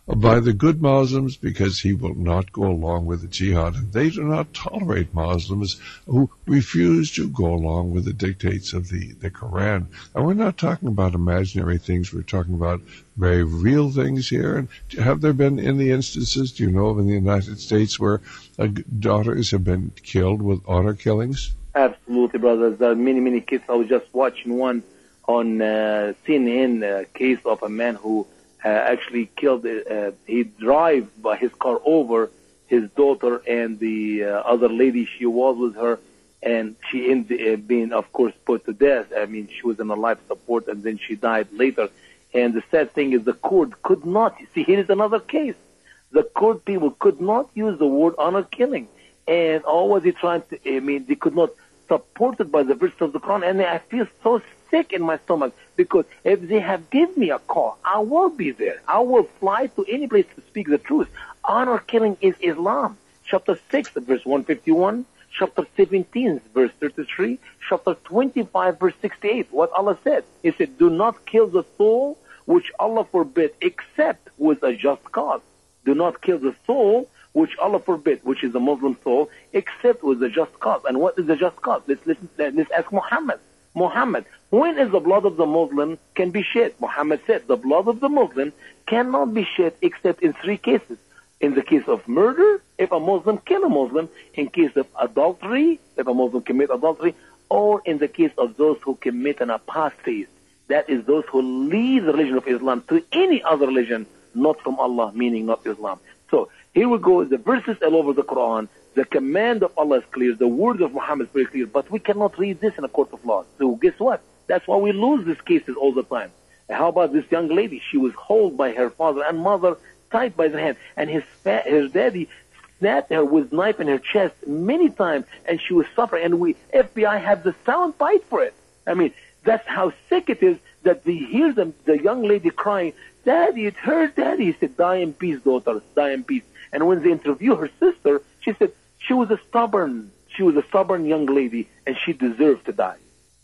by the good Muslims because he will not go along with the jihad. And they do not tolerate Muslims who refuse to go along with the dictates of the, the Quran. And we're not talking about imaginary things. We're talking about very real things here. And have there been any instances, do you know of in the United States, where uh, daughters have been killed with honor killings? Absolutely, brothers. There are many, many cases. I was just watching one on uh, C N N, a case of a man who uh, actually killed, uh, he drove by his car over his daughter and the uh, other lady she was with her, and she ended up being, of course, put to death. I mean, she was in a life support, and then she died later. And the sad thing is the court could not, see, here is another case. The court people could not use the word honor killing. And all was he trying to, I mean, they could not support it by the verse of the Quran. And I feel so sick in my stomach, because if they have given me a call, I will be there. I will fly to any place to speak the truth. Honor killing is Islam. Chapter six, verse one fifty-one. Chapter seventeen, verse thirty-three. Chapter twenty-five, verse sixty-eight. What Allah said. He said, do not kill the soul which Allah forbid, except with a just cause. Do not kill the soul which Allah forbid, which is the Muslim soul, except with a just cause. And what is the just cause? Let's listen. Let's ask Muhammad. Muhammad, when is the blood of the Muslim can be shed? Muhammad said the blood of the Muslim cannot be shed except in three cases. In the case of murder, if a Muslim kill a Muslim. In case of adultery, if a Muslim commit adultery. Or in the case of those who commit an apostasy. That is those who leave the religion of Islam to any other religion, not from Allah, meaning not Islam. So here we go, the verses all over the Quran. The command of Allah is clear. The word of Muhammad is very clear. But we cannot read this in a court of law. So guess what? That's why we lose these cases all the time. How about this young lady? She was held by her father and mother, tied by the hand. And his fa- her daddy snapped her with a knife in her chest many times. And she was suffering. And we, F B I, have the sound bite for it. I mean, that's how sick it is that they hear the, the young lady crying, Daddy, it hurt, Daddy. He said, die in peace, daughter, die in peace. And when they interview her sister, she said, she was a stubborn, she was a stubborn young lady, and she deserved to die.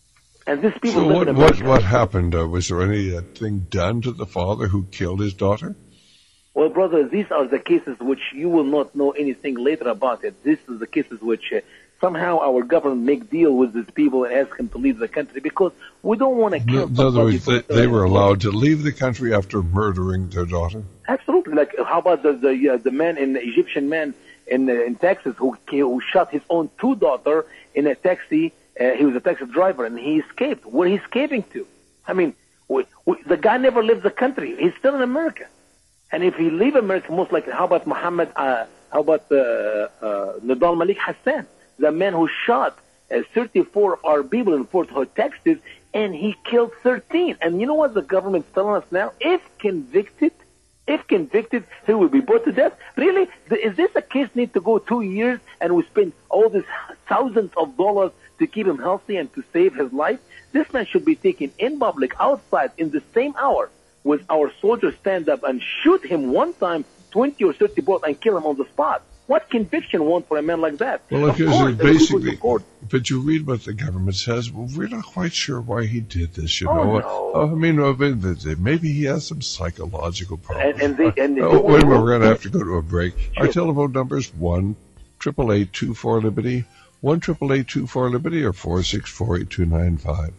And these people. So live what, in what, America. what happened? Uh, was there anything done to the father who killed his daughter? Well, brother, these are the cases which you will not know anything later about it. This is the cases which uh, somehow our government make deal with these people and ask them to leave the country, because we don't want to kill. In other words, they, they were allowed to leave the country after murdering their daughter? Absolutely. Like, how about the the, uh, the man, in the Egyptian man in uh, in Texas who who shot his own two daughter in a taxi? Uh, he was a taxi driver, and he escaped. Where he escaping to? I mean, we, we, the guy never left the country. He's still in America. And if he leave America, most likely, how about Muhammad? Uh, how about uh, uh, Nidal Malik Hassan, the man who shot uh, thirty-four of our people in Fort Hood, Texas, and he killed thirteen. And you know what the government's telling us now? If convicted, if convicted, he will be put to death. Really? Is this a case need to go two years and we spend all these thousands of dollars to keep him healthy and to save his life? This man should be taken in public, outside, in the same hour, with our soldiers stand up and shoot him one time, twenty or thirty bullets, and kill him on the spot. What conviction want for a man like that? Well, of because course, basically, but you read what the government says, well, we're not quite sure why he did this, you oh, know. No. Uh, I mean, maybe he has some psychological problems. And, and they, and they oh, wait a minute, we're going to have to go to a break. Sure. Our telephone number is one eight eight eight, two four, Liberty, one eight eight eight, two four, Liberty, or four six four, eight two nine five.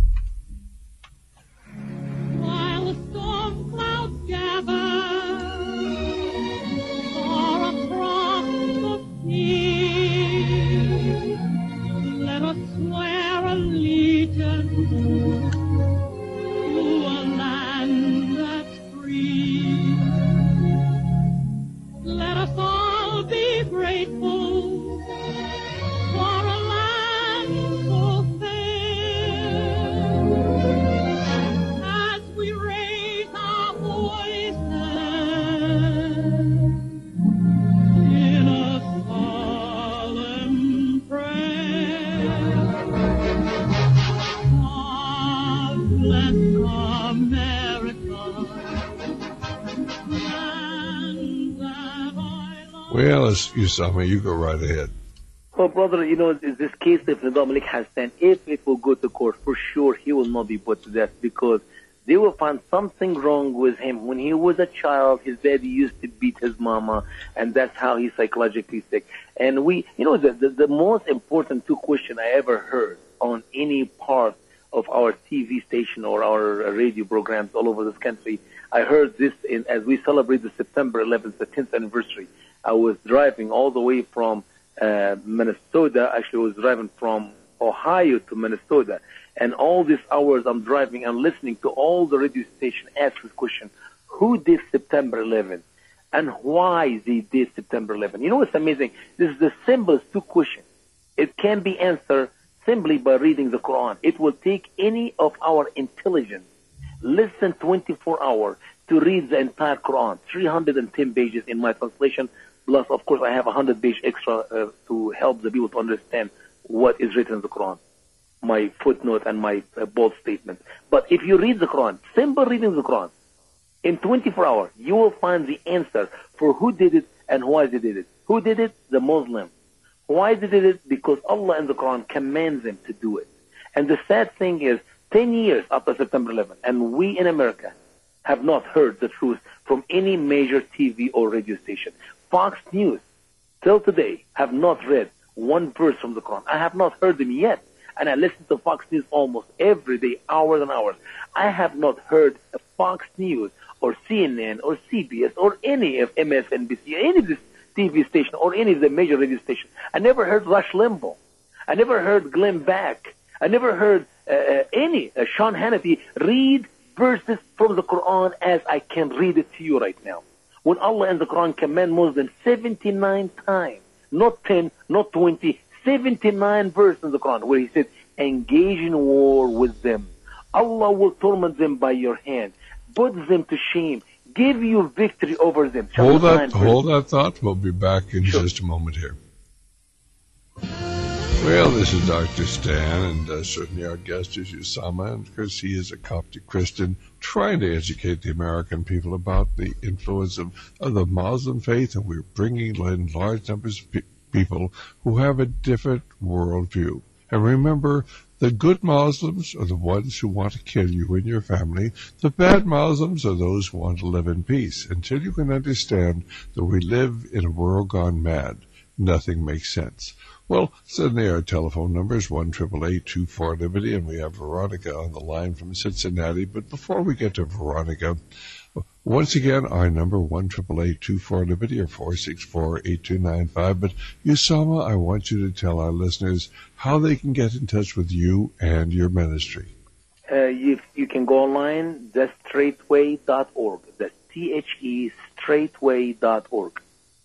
Let us swear allegiance to a land that's free. Let us all be grateful for a land so fair. As we raise our voices in a solemn prayer, God bless America, land that I love. Well, Usama, you go right ahead. Well, brother, you know, in this case, if Nidal Malik Hassan, if it will go to court, for sure he will not be put to death, because they will find something wrong with him. When he was a child, his daddy used to beat his mama, and that's how he's psychologically sick. And we, you know, the, the, the most important two questions I ever heard on any part of our T V station or our radio programs all over this country, I heard this in, as we celebrate the September eleventh, the tenth anniversary. I was driving all the way from uh, Minnesota. Actually, I was driving from Ohio to Minnesota. And all these hours I'm driving and listening to all the radio stations ask this question: who did September eleventh? And why they did September eleventh? You know what's amazing? This is the simplest two questions. It can be answered simply by reading the Quran. It will take any of our intelligence less than twenty-four hours to read the entire Quran, three hundred ten pages in my translation, plus, of course, I have one hundred pages extra uh, to help the people to understand what is written in the Quran, my footnote and my uh, bold statement. But if you read the Quran, simple reading the Quran, in twenty-four hours, you will find the answer for who did it and why they did it. Who did it? The Muslim. Why they did it? Because Allah in the Quran commands them to do it. And the sad thing is, ten years after September eleventh, and we in America have not heard the truth from any major T V or radio station. Fox News, till today, have not read one verse from the Quran. I have not heard them yet. And I listen to Fox News almost every day, hours and hours. I have not heard Fox News or C N N or C B S or any of M S N B C, any of this T V station or any of the major radio stations. I never heard Rush Limbaugh. I never heard Glenn Beck. I never heard uh, uh, any uh, Sean Hannity read verses from the Quran as I can read it to you right now. When Allah in the Quran command more than seventy-nine times, not ten, not twenty, seventy-nine verses in the Quran where he said, engage in war with them. Allah will torment them by your hand, put them to shame, give you victory over them. Hold that, hold that thought. We'll be back in sure. just a moment here. Well, this is Doctor Stan, and uh, certainly our guest is Usama, and of course he is a Coptic Christian trying to educate the American people about the influence of, of the Muslim faith, and we're bringing in large numbers of pe- people who have a different worldview. And remember, the good Muslims are the ones who want to kill you and your family. The bad Muslims are those who want to live in peace. Until you can understand that we live in a world gone mad, nothing makes sense. Well, suddenly our telephone number is one eight eight eight, two four, Liberty, and we have Veronica on the line from Cincinnati. But before we get to Veronica, once again, our number, one eight eight eight, two four, Liberty, or four six four, eight two nine five. But, Usama, I want you to tell our listeners how they can get in touch with you and your ministry. Uh, you, you can go online, the straightway dot org. That's T H E, straightway dot org.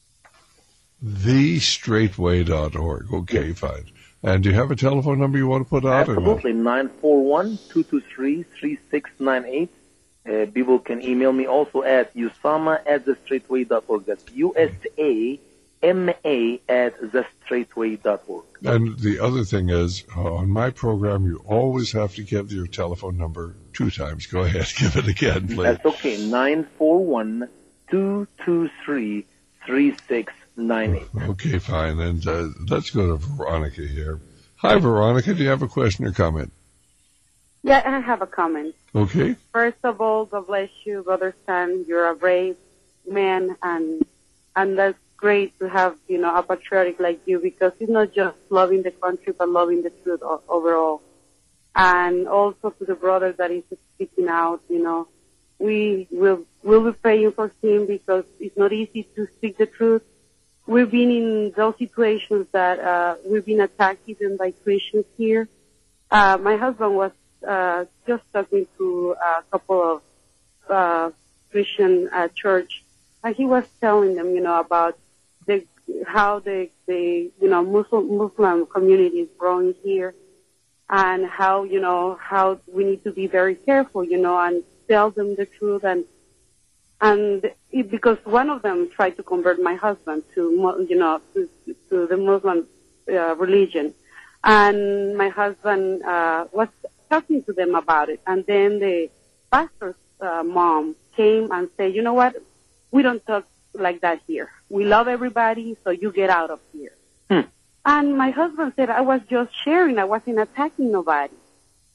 the straightway dot org. Okay, yes. Fine. And do you have a telephone number you want to put out? Absolutely, nine four one, two two three, three six nine eight. Uh, people can email me also at Usama at the straightway dot org. That's U S A M A at the straightway dot org. And the other thing is, uh, on my program, you always have to give your telephone number two times. Go ahead, give it again, please. That's okay, nine four one, two two three, three six nine eight. Okay, fine. And uh, let's go to Veronica here. Hi, Veronica. Do you have a question or comment? Yeah, I have a comment. Okay. First of all, God bless you, Brother Stan. You're a brave man, and and that's great to have, you know, a patriotic like you, because it's not just loving the country, but loving the truth overall. And also to the brother that is speaking out, you know, we will will be praying for him, because it's not easy to speak the truth. We've been in those situations that uh, we've been attacked even by Christians here. Uh, my husband was uh, just talking to a couple of uh, Christian uh, church, and he was telling them, you know, about the how the the you know Muslim Muslim community is growing here, and how you know how we need to be very careful, you know, and tell them the truth. And and it, because one of them tried to convert my husband to you know to, to the Muslim uh, religion, and my husband uh, was talking to them about it, and then the pastor's uh, mom came and said, you know what, we don't talk like that here. We love everybody, so you get out of here. Hmm. And my husband said, I was just sharing. I wasn't attacking nobody.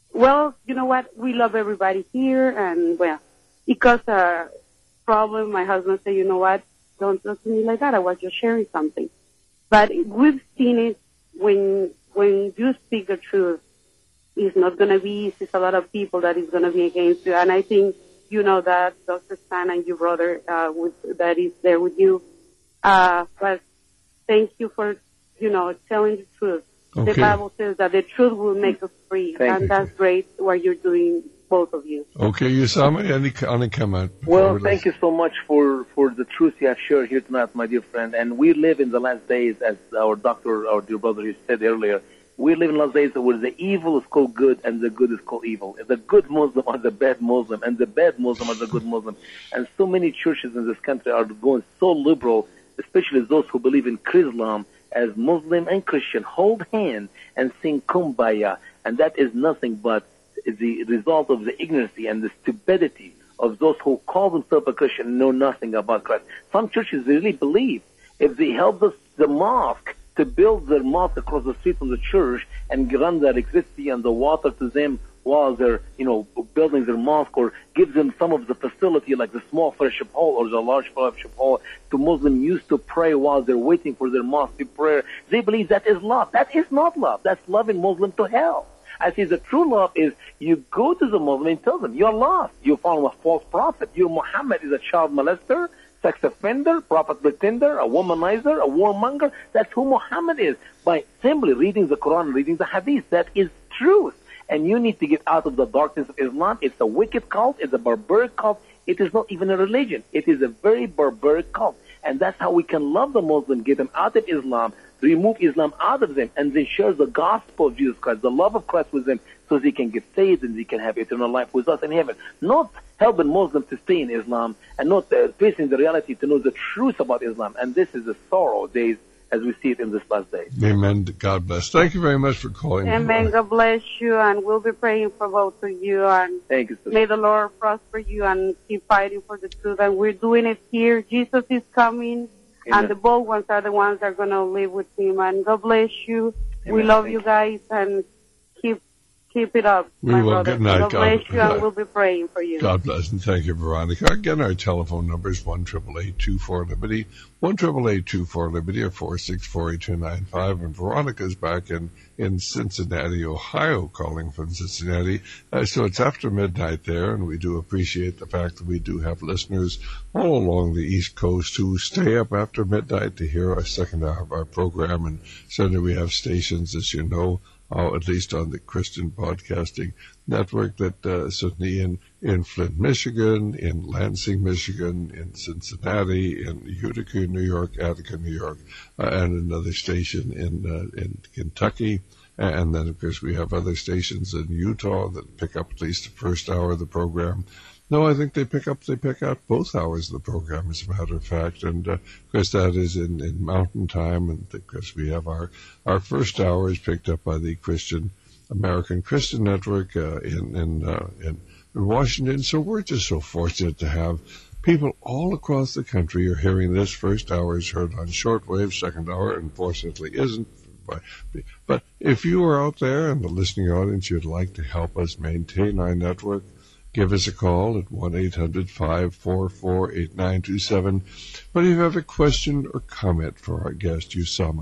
well, you know what? We love everybody here, and well, it caused a problem. My husband said, you know what? Don't talk to me like that. I was just sharing something. But we've seen it when when you speak the truth. It's not going to be easy. It's a lot of people that is going to be against you. And I think you know that, Doctor Stan and your brother uh, with, that is there with you. Uh, but thank you for, you know, telling the truth. Okay. The Bible says that the truth will make us free. Thank and you. That's great what you're doing, both of you. Okay, Usama, any, any comment? Well, thank you so much for, for the truth you have shared here tonight, my dear friend. And we live in the last days, as our doctor, our dear brother, said earlier. We live in the last days where the evil is called good and the good is called evil. The good Muslim are the bad Muslim, and the bad Muslim are the good Muslim. And so many churches in this country are going so liberal, especially those who believe in Islam, as Muslim and Christian hold hands and sing Kumbaya. And that is nothing but the result of the ignorance and the stupidity of those who call themselves a Christian and know nothing about Christ. Some churches really believe if they help us, the mosque, to build their mosque across the street from the church and run the electricity and the water to them while they're, you know, building their mosque, or give them some of the facility like the small fellowship hall or the large fellowship hall to Muslims used to pray while they're waiting for their mosque to pray. They believe that is love. That is not love. That's loving Muslim to hell. I say the true love is you go to the Muslim and tell them you're lost. You follow a false prophet. Your Muhammad is a child molester, sex offender, prophet pretender, a womanizer, a warmonger. That's who Muhammad is. By simply reading the Quran, reading the Hadith, that is truth. And you need to get out of the darkness of Islam. It's a wicked cult. It's a barbaric cult. It is not even a religion. It is a very barbaric cult. And that's how we can love the Muslim, get them out of Islam, remove Islam out of them, and then share the gospel of Jesus Christ, the love of Christ with them, so they can get saved and they can have eternal life with us in heaven. Not helping Muslims to stay in Islam and not uh, facing the reality to know the truth about Islam. And this is the sorrow days as we see it in this last day. Amen. God bless. Thank you very much for calling. Amen. God bless you, and we'll be praying for both of you. And thank you, sister. May the Lord prosper you and keep fighting for the truth. And we're doing it here. Jesus is coming. Amen. And the bold ones are the ones that are going to live with him. And God bless you. Amen. We love Thank you guys, and keep keep it up, we my will. brother. Good night. God, God bless you, God. and we'll be praying for you. God bless, and thank you, Veronica. Again, our telephone number is one eight eight eight, two four, Liberty, one eight eight eight, two four, Liberty, or four six four, eight two nine five. And Veronica's back in, in Cincinnati, Ohio, calling from Cincinnati. Uh, so it's after midnight there, and we do appreciate the fact that we do have listeners all along the East Coast who stay up after midnight to hear our second hour of our program. And certainly we have stations, as you know, Uh, at least on the Christian Broadcasting Network, that uh, certainly in, in Flint, Michigan, in Lansing, Michigan, in Cincinnati, in Utica, New York, Attica, New York, uh, and another station in uh, in Kentucky. And then, of course, we have other stations in Utah that pick up at least the first hour of the program. No, I think they pick up, they pick out both hours of the program, as a matter of fact. And, uh, of course, that is in, in mountain time. And of course, we have our, our first hour is picked up by the Christian, American Christian Network, uh, in, in, uh, in, in Washington. So we're just so fortunate to have people all across the country are hearing this. First hour is heard on shortwave, second hour, unfortunately, isn't. But, but if you are out there in the listening audience, you'd like to help us maintain our network, give us a call at one eight hundred, five four four, eight nine two seven. But if you have a question or comment for our guest, Usama,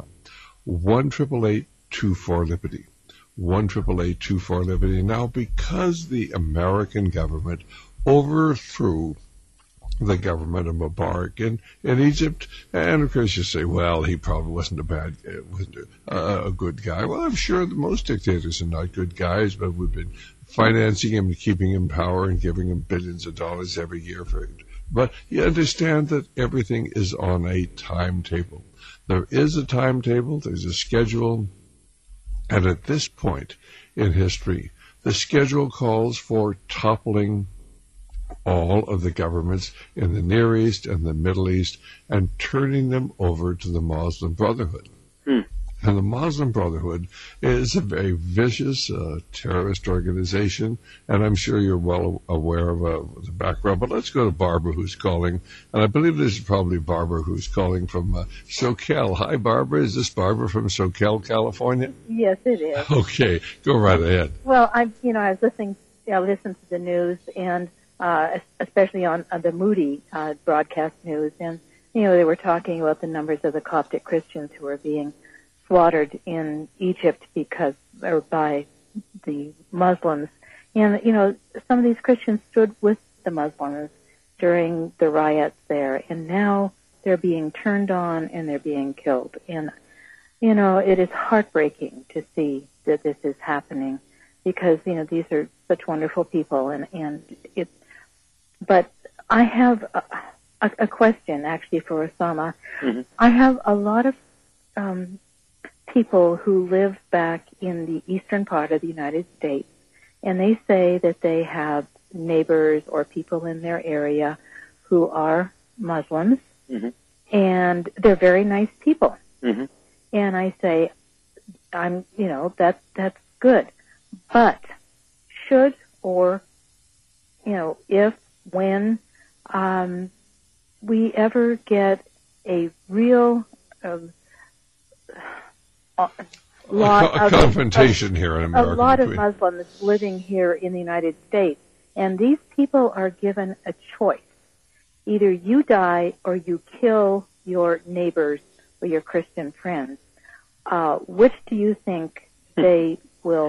one eight eight eight, two four, Liberty. one eight eight eight, two four, Liberty. Now, because the American government overthrew the government of Mubarak in, in Egypt, and of course you say, well, he probably wasn't a bad, wasn't a, a good guy. Well, I'm sure that most dictators are not good guys, but we've been financing him and keeping him in power and giving him billions of dollars every year for it. But you understand that everything is on a timetable. There is a timetable, there's a schedule, and at this point in history, the schedule calls for toppling all of the governments in the Near East and the Middle East and turning them over to the Muslim Brotherhood. Hmm. And the Muslim Brotherhood is a very vicious uh, terrorist organization, and I'm sure you're well aware of uh, the background. But let's go to Barbara, who's calling, and I believe this is probably Barbara who's calling from uh, SoCal. Hi, Barbara. Is this Barbara from SoCal, California? Yes, it is. Okay, go right ahead. Well, I, you know, I was listening. I listened to the news, and uh, especially on, on the Moody uh, broadcast news, and you know, they were talking about the numbers of the Coptic Christians who are being slaughtered in Egypt because, or by the Muslims. And, you know, some of these Christians stood with the Muslims during the riots there, and now they're being turned on and they're being killed. And, you know, it is heartbreaking to see that this is happening because, you know, these are such wonderful people, and, and it, but I have a, a, a question actually for Osama. Mm-hmm. I have a lot of, um, people who live back in the eastern part of the United States, and they say that they have neighbors or people in their area who are Muslims, mm-hmm. and they're very nice people. Mm-hmm. And I say, I'm, you know, that that's good, but should or, you know, if when um, we ever get a real um, A lot a, a of, confrontation of, here in America. A lot between. of Muslims living here in the United States, and these people are given a choice. Either you die or you kill your neighbors or your Christian friends. Uh, which do you think they will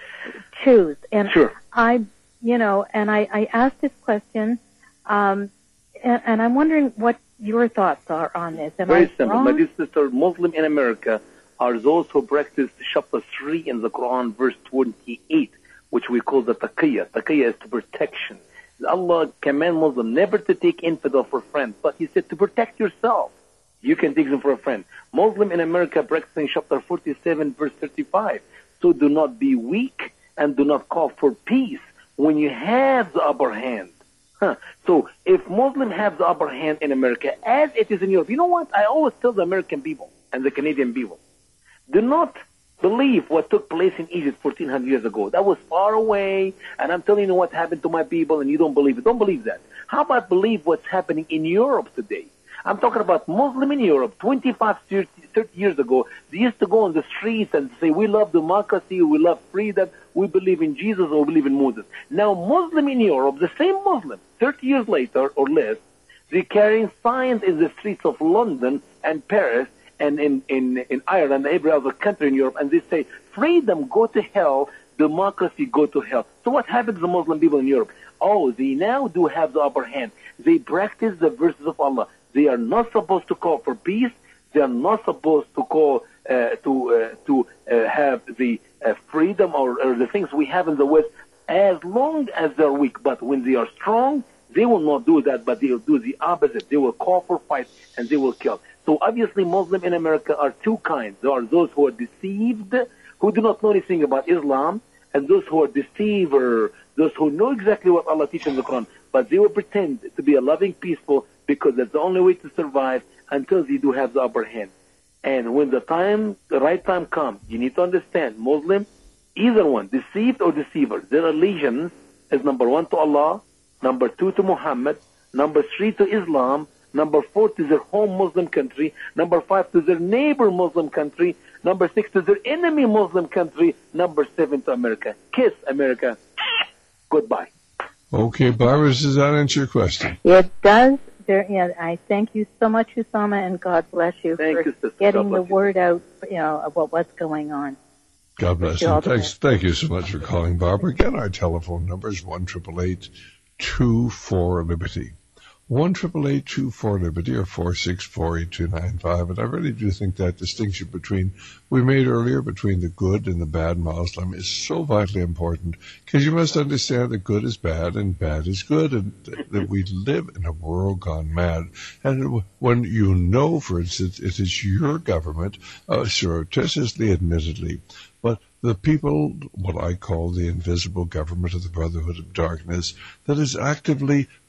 choose? And sure. I, you know, and I, I asked this question, um, and, and I'm wondering what your thoughts are on this. Am Very I simple. wrong? My dear sister, Muslim in America are those who practice chapter three in the Quran, verse twenty-eight, which we call the taqiyya. Taqiyya is to protection. Allah command Muslim never to take infidel for friends, but He said to protect yourself. You can take them for a friend. Muslim in America practicing chapter forty-seven, verse thirty-five. So do not be weak and do not call for peace when you have the upper hand. Huh. So if Muslims have the upper hand in America, as it is in Europe, you know what? I always tell the American people and the Canadian people, do not believe what took place in Egypt fourteen hundred years ago. That was far away, and I'm telling you what happened to my people, and you don't believe it. Don't believe that. How about believe what's happening in Europe today? I'm talking about Muslim in Europe. twenty-five, thirty years ago, they used to go on the streets and say, we love democracy, we love freedom, we believe in Jesus, or we believe in Moses. Now, Muslim in Europe, the same Muslim, thirty years later or less, they're carrying signs in the streets of London and Paris, and in, in, in Ireland, every other country in Europe, and they say, freedom, go to hell, democracy, go to hell. So what happens to the Muslim people in Europe? Oh, they now do have the upper hand. They practice the verses of Allah. They are not supposed to call for peace. They are not supposed to call, uh, to, uh, to uh, have the uh, freedom or, or the things we have in the West as long as they're weak. But when they are strong, they will not do that, but they will do the opposite. They will call for fight and they will kill. So obviously Muslims in America are two kinds. There are those who are deceived, who do not know anything about Islam, and those who are deceiver, those who know exactly what Allah teaches in the Quran, but they will pretend to be a loving, peaceful, because that's the only way to survive until they do have the upper hand. And when the time, the right time comes, you need to understand, Muslim, either one, deceived or deceiver, their allegiance is number one to Allah, number two to Muhammad, number three to Islam, number four to their home Muslim country, number five to their neighbor Muslim country, number six to their enemy Muslim country, number seven to America. Kiss America. Goodbye. Okay, Barbara, does that answer your question? It does. There, yeah, I thank you so much, Usama, and God bless you thank for you, sister. getting God the bless you. word out, you know, about what's going on. God bless you. you. Thanks, thank you so much for calling, Barbara. Again, our telephone number is one eight eight eight, two four, Liberty. one eight eight eight, two four, Liberty or four six four, eight two nine five. And I really do think that distinction between, we made earlier, between the good and the bad Muslim is so vitally important, because you must understand that good is bad and bad is good, and that we live in a world gone mad. And when you know, for instance, it is your government, uh, surreptitiously, admittedly, but the people, what I call the invisible government of the Brotherhood of Darkness, that is actively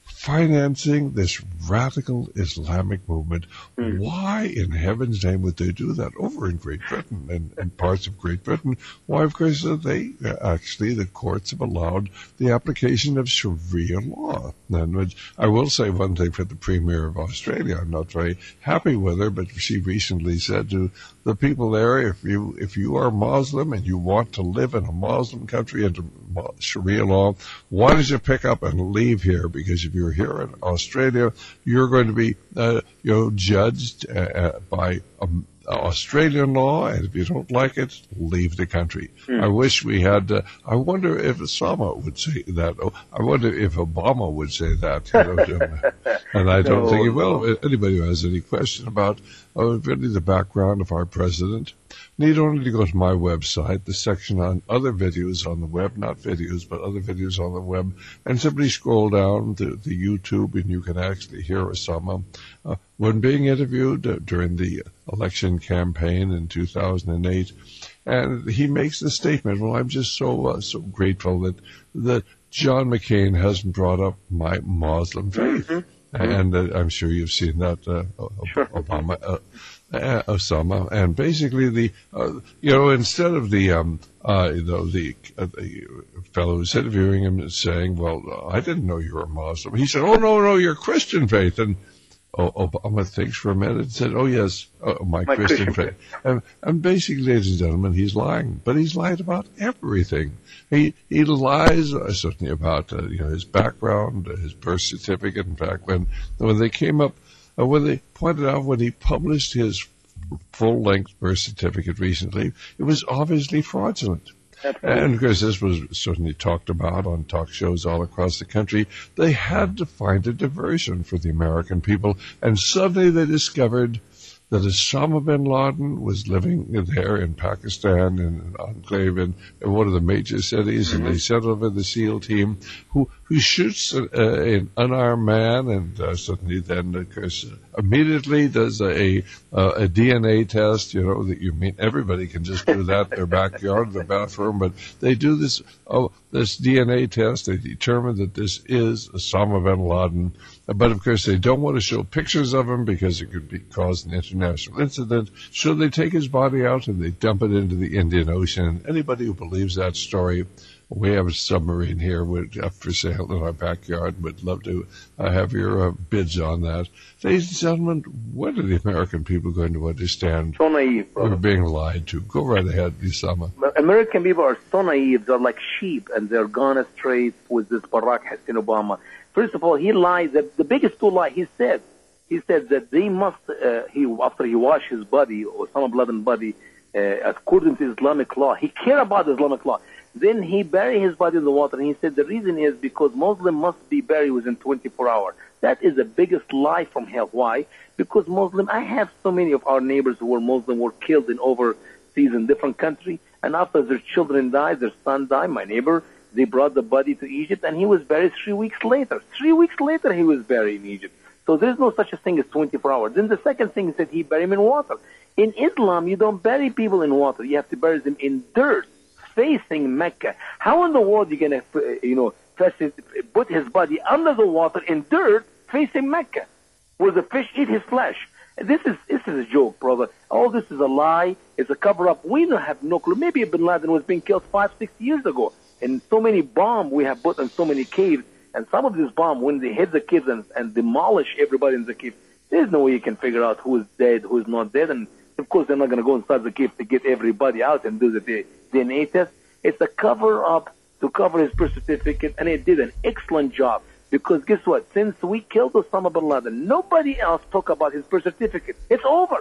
financing this radical Islamic movement. Mm. Why in heaven's name would they do that over in Great Britain and, and parts of Great Britain? Why, of course, uh, they uh, actually, the courts have allowed the application of Sharia law. And which, I will say one thing for the Premier of Australia. I'm not very happy with her, but she recently said to the people there, if you if you are Muslim and you want to live in a Muslim country under Sharia law, why don't you pick up and leave here? Because if you're here in Australia, you're going to be uh, you know judged uh, by um, Australian law, and if you don't like it, leave the country. Mm. I wish we had. Uh, I wonder if Osama would say that. Oh, I wonder if Obama would say that. You know, and I don't no, think he will. No. Anybody who has any question about uh, really the background of our president need only to go to my website, the section on other videos on the web, not videos, but other videos on the web, and simply scroll down to the YouTube, and you can actually hear Osama uh, when being interviewed uh, during the election campaign in two thousand eight, and he makes the statement, well, I'm just so uh, so grateful that that John McCain hasn't brought up my Muslim faith. Mm-hmm. And uh, I'm sure you've seen that, uh, sure. Obama, uh, uh, Osama, and basically the, uh, you know, instead of the, um, uh, you know, the, uh, the fellow who's interviewing him saying, well, uh, I didn't know you were a Muslim. He said, oh, no, no, you're Christian faith. And oh, Obama thinks for a minute and said, oh, yes, uh, my, my Christian, Christian faith. And, and basically, ladies and gentlemen, he's lying. But he's lied about everything. He he lies uh, certainly about uh, you know his background, uh, his birth certificate. In fact, when when they came up, uh, when they pointed out when he published his full-length birth certificate recently, it was obviously fraudulent. Absolutely. And because this was certainly talked about on talk shows all across the country, they had to find a diversion for the American people, and suddenly they discovered that Osama bin Laden was living there in Pakistan, in an enclave in, in one of the major cities, mm-hmm. and they sent over the SEAL team who, who shoots uh, an unarmed man, and uh, suddenly then, of course, immediately does a, a, a D N A test, you know, that you mean everybody can just do that in their backyard, their bathroom, but they do this, oh, this D N A test, they determine that this is Osama bin Laden. But, of course, they don't want to show pictures of him because it could be cause an international incident. So they take his body out and they dump it into the Indian Ocean. Anybody who believes that story, we have a submarine here up for sale in our backyard. Would love to uh, have your uh, bids on that. Ladies and gentlemen, when are the American people going to understand so naive, we're being lied to? Go right ahead, Osama. American people are so naive. They're like sheep, and they're gone astray with this Barack Hussein Obama. First of all, he lied. The, the biggest two lie he said. He said that they must, uh, he after he washed his body, Osama bin Laden's body, uh, according to Islamic law, he cared about Islamic law. Then he buried his body in the water, and he said the reason is because Muslim must be buried within twenty-four hours. That is the biggest lie from hell. Why? Because Muslim, I have so many of our neighbors who were Muslim were killed in overseas in different countries, and after their children died, their son died, my neighbor, they brought the body to Egypt, and he was buried three weeks later. Three weeks later, he was buried in Egypt. So there's no such a thing as twenty-four hours. Then the second thing is that he buried him in water. In Islam, you don't bury people in water. You have to bury them in dirt, facing Mecca. How in the world are you going to, you know, press it, put his body under the water in dirt, facing Mecca? Will the fish eat his flesh? This is this is a joke, brother. All this is a lie. It's a cover-up. We don't have no clue. Maybe Bin Laden was being killed five, six years ago. And so many bombs we have put in so many caves, and some of these bombs, when they hit the caves and, and demolish everybody in the cave, there's no way you can figure out who is dead, who is not dead. And, of course, they're not going to go inside the cave to get everybody out and do the D N A test. It's a cover-up to cover his birth certificate, and it did an excellent job. Because guess what? Since we killed Osama bin Laden, nobody else talk about his birth certificate. It's over.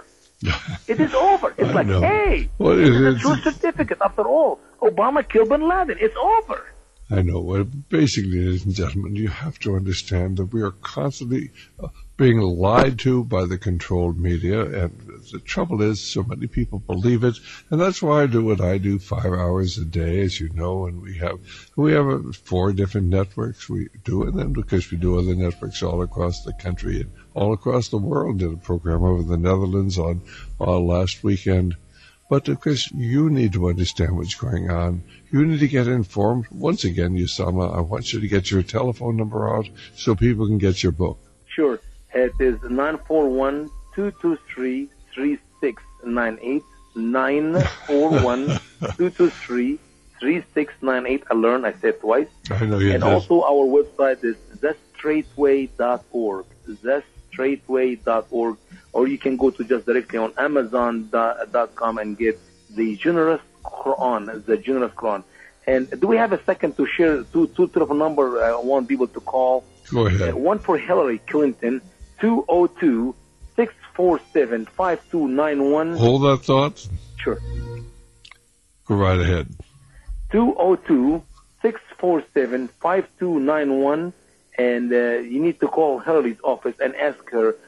It is over. It's like, know. hey, what this is is a it? true certificate. After all, Obama killed bin Laden. It's over. I know. Well, basically, ladies and gentlemen, you have to understand that we are constantly uh, being lied to by the controlled media, and the trouble is so many people believe it, and that's why I do what I do five hours a day, as you know, and we have we have uh, four different networks we do, and then because we do other networks all across the country and all across the world. Did a program over the Netherlands on uh, last weekend But of course, you need to understand what's going on. You need to get informed. Once again, Usama, I want you to get your telephone number out so people can get your book. Sure. It is nine four one, two two three, three six nine eight. nine four one, two two three, three six nine eight. I learned, I said twice. I know you And did. also our website is zest straightway dot org. zest straightway dot org. Or you can go to just directly on amazon dot com and get the Generous Quran, the Generous Quran. And do we have a second to share two, two telephone number I want people to call? Go ahead. Uh, one for Hillary Clinton, two oh two, six four seven, five two nine one. Hold that thought. Sure. Go right ahead. two oh two, six four seven, five two nine one. And uh, you need to call Hillary's office and ask her.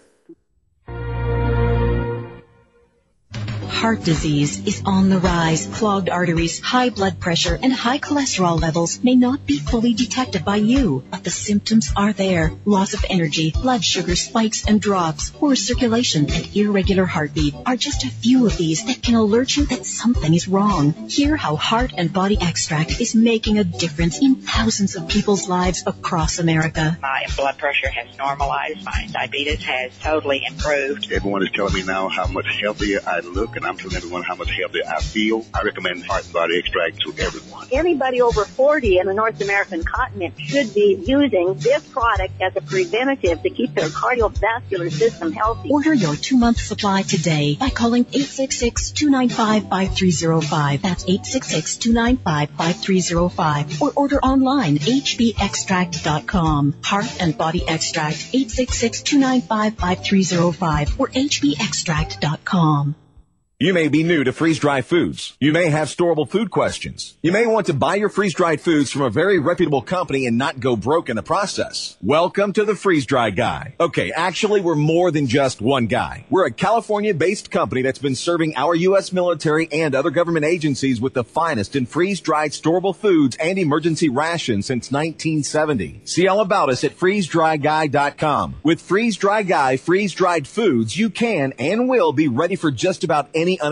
Heart disease is on the rise. Clogged arteries, high blood pressure, and high cholesterol levels may not be fully detected by you, but the symptoms are there. Loss of energy, blood sugar spikes and drops, poor circulation, and irregular heartbeat are just a few of these that can alert you that something is wrong. Hear how Heart and Body Extract is making a difference in thousands of people's lives across America. My blood pressure has normalized. My diabetes has totally improved. Everyone is telling me now how much healthier I look, and I'm telling everyone how much healthier I feel. I recommend Heart and Body Extract to everyone. Anybody over forty in the North American continent should be using this product as a preventative to keep their cardiovascular system healthy. Order your two-month supply today by calling eight six six, two nine five, five three zero five. That's eight six six, two nine five, five three zero five. Or order online, h b extract dot com. Heart and Body Extract, eight six six, two nine five, five three zero five or h b extract dot com. You may be new to freeze-dried foods. You may have storable food questions. You may want to buy your freeze-dried foods from a very reputable company and not go broke in the process. Welcome to the Freeze-Dry Guy. Okay, actually, we're more than just one guy. We're a California-based company that's been serving our U S military and other government agencies with the finest in freeze-dried storable foods and emergency rations since nineteen seventy. See all about us at freeze dry guy dot com. With Freeze-Dry Guy freeze-dried foods, you can and will be ready for just about any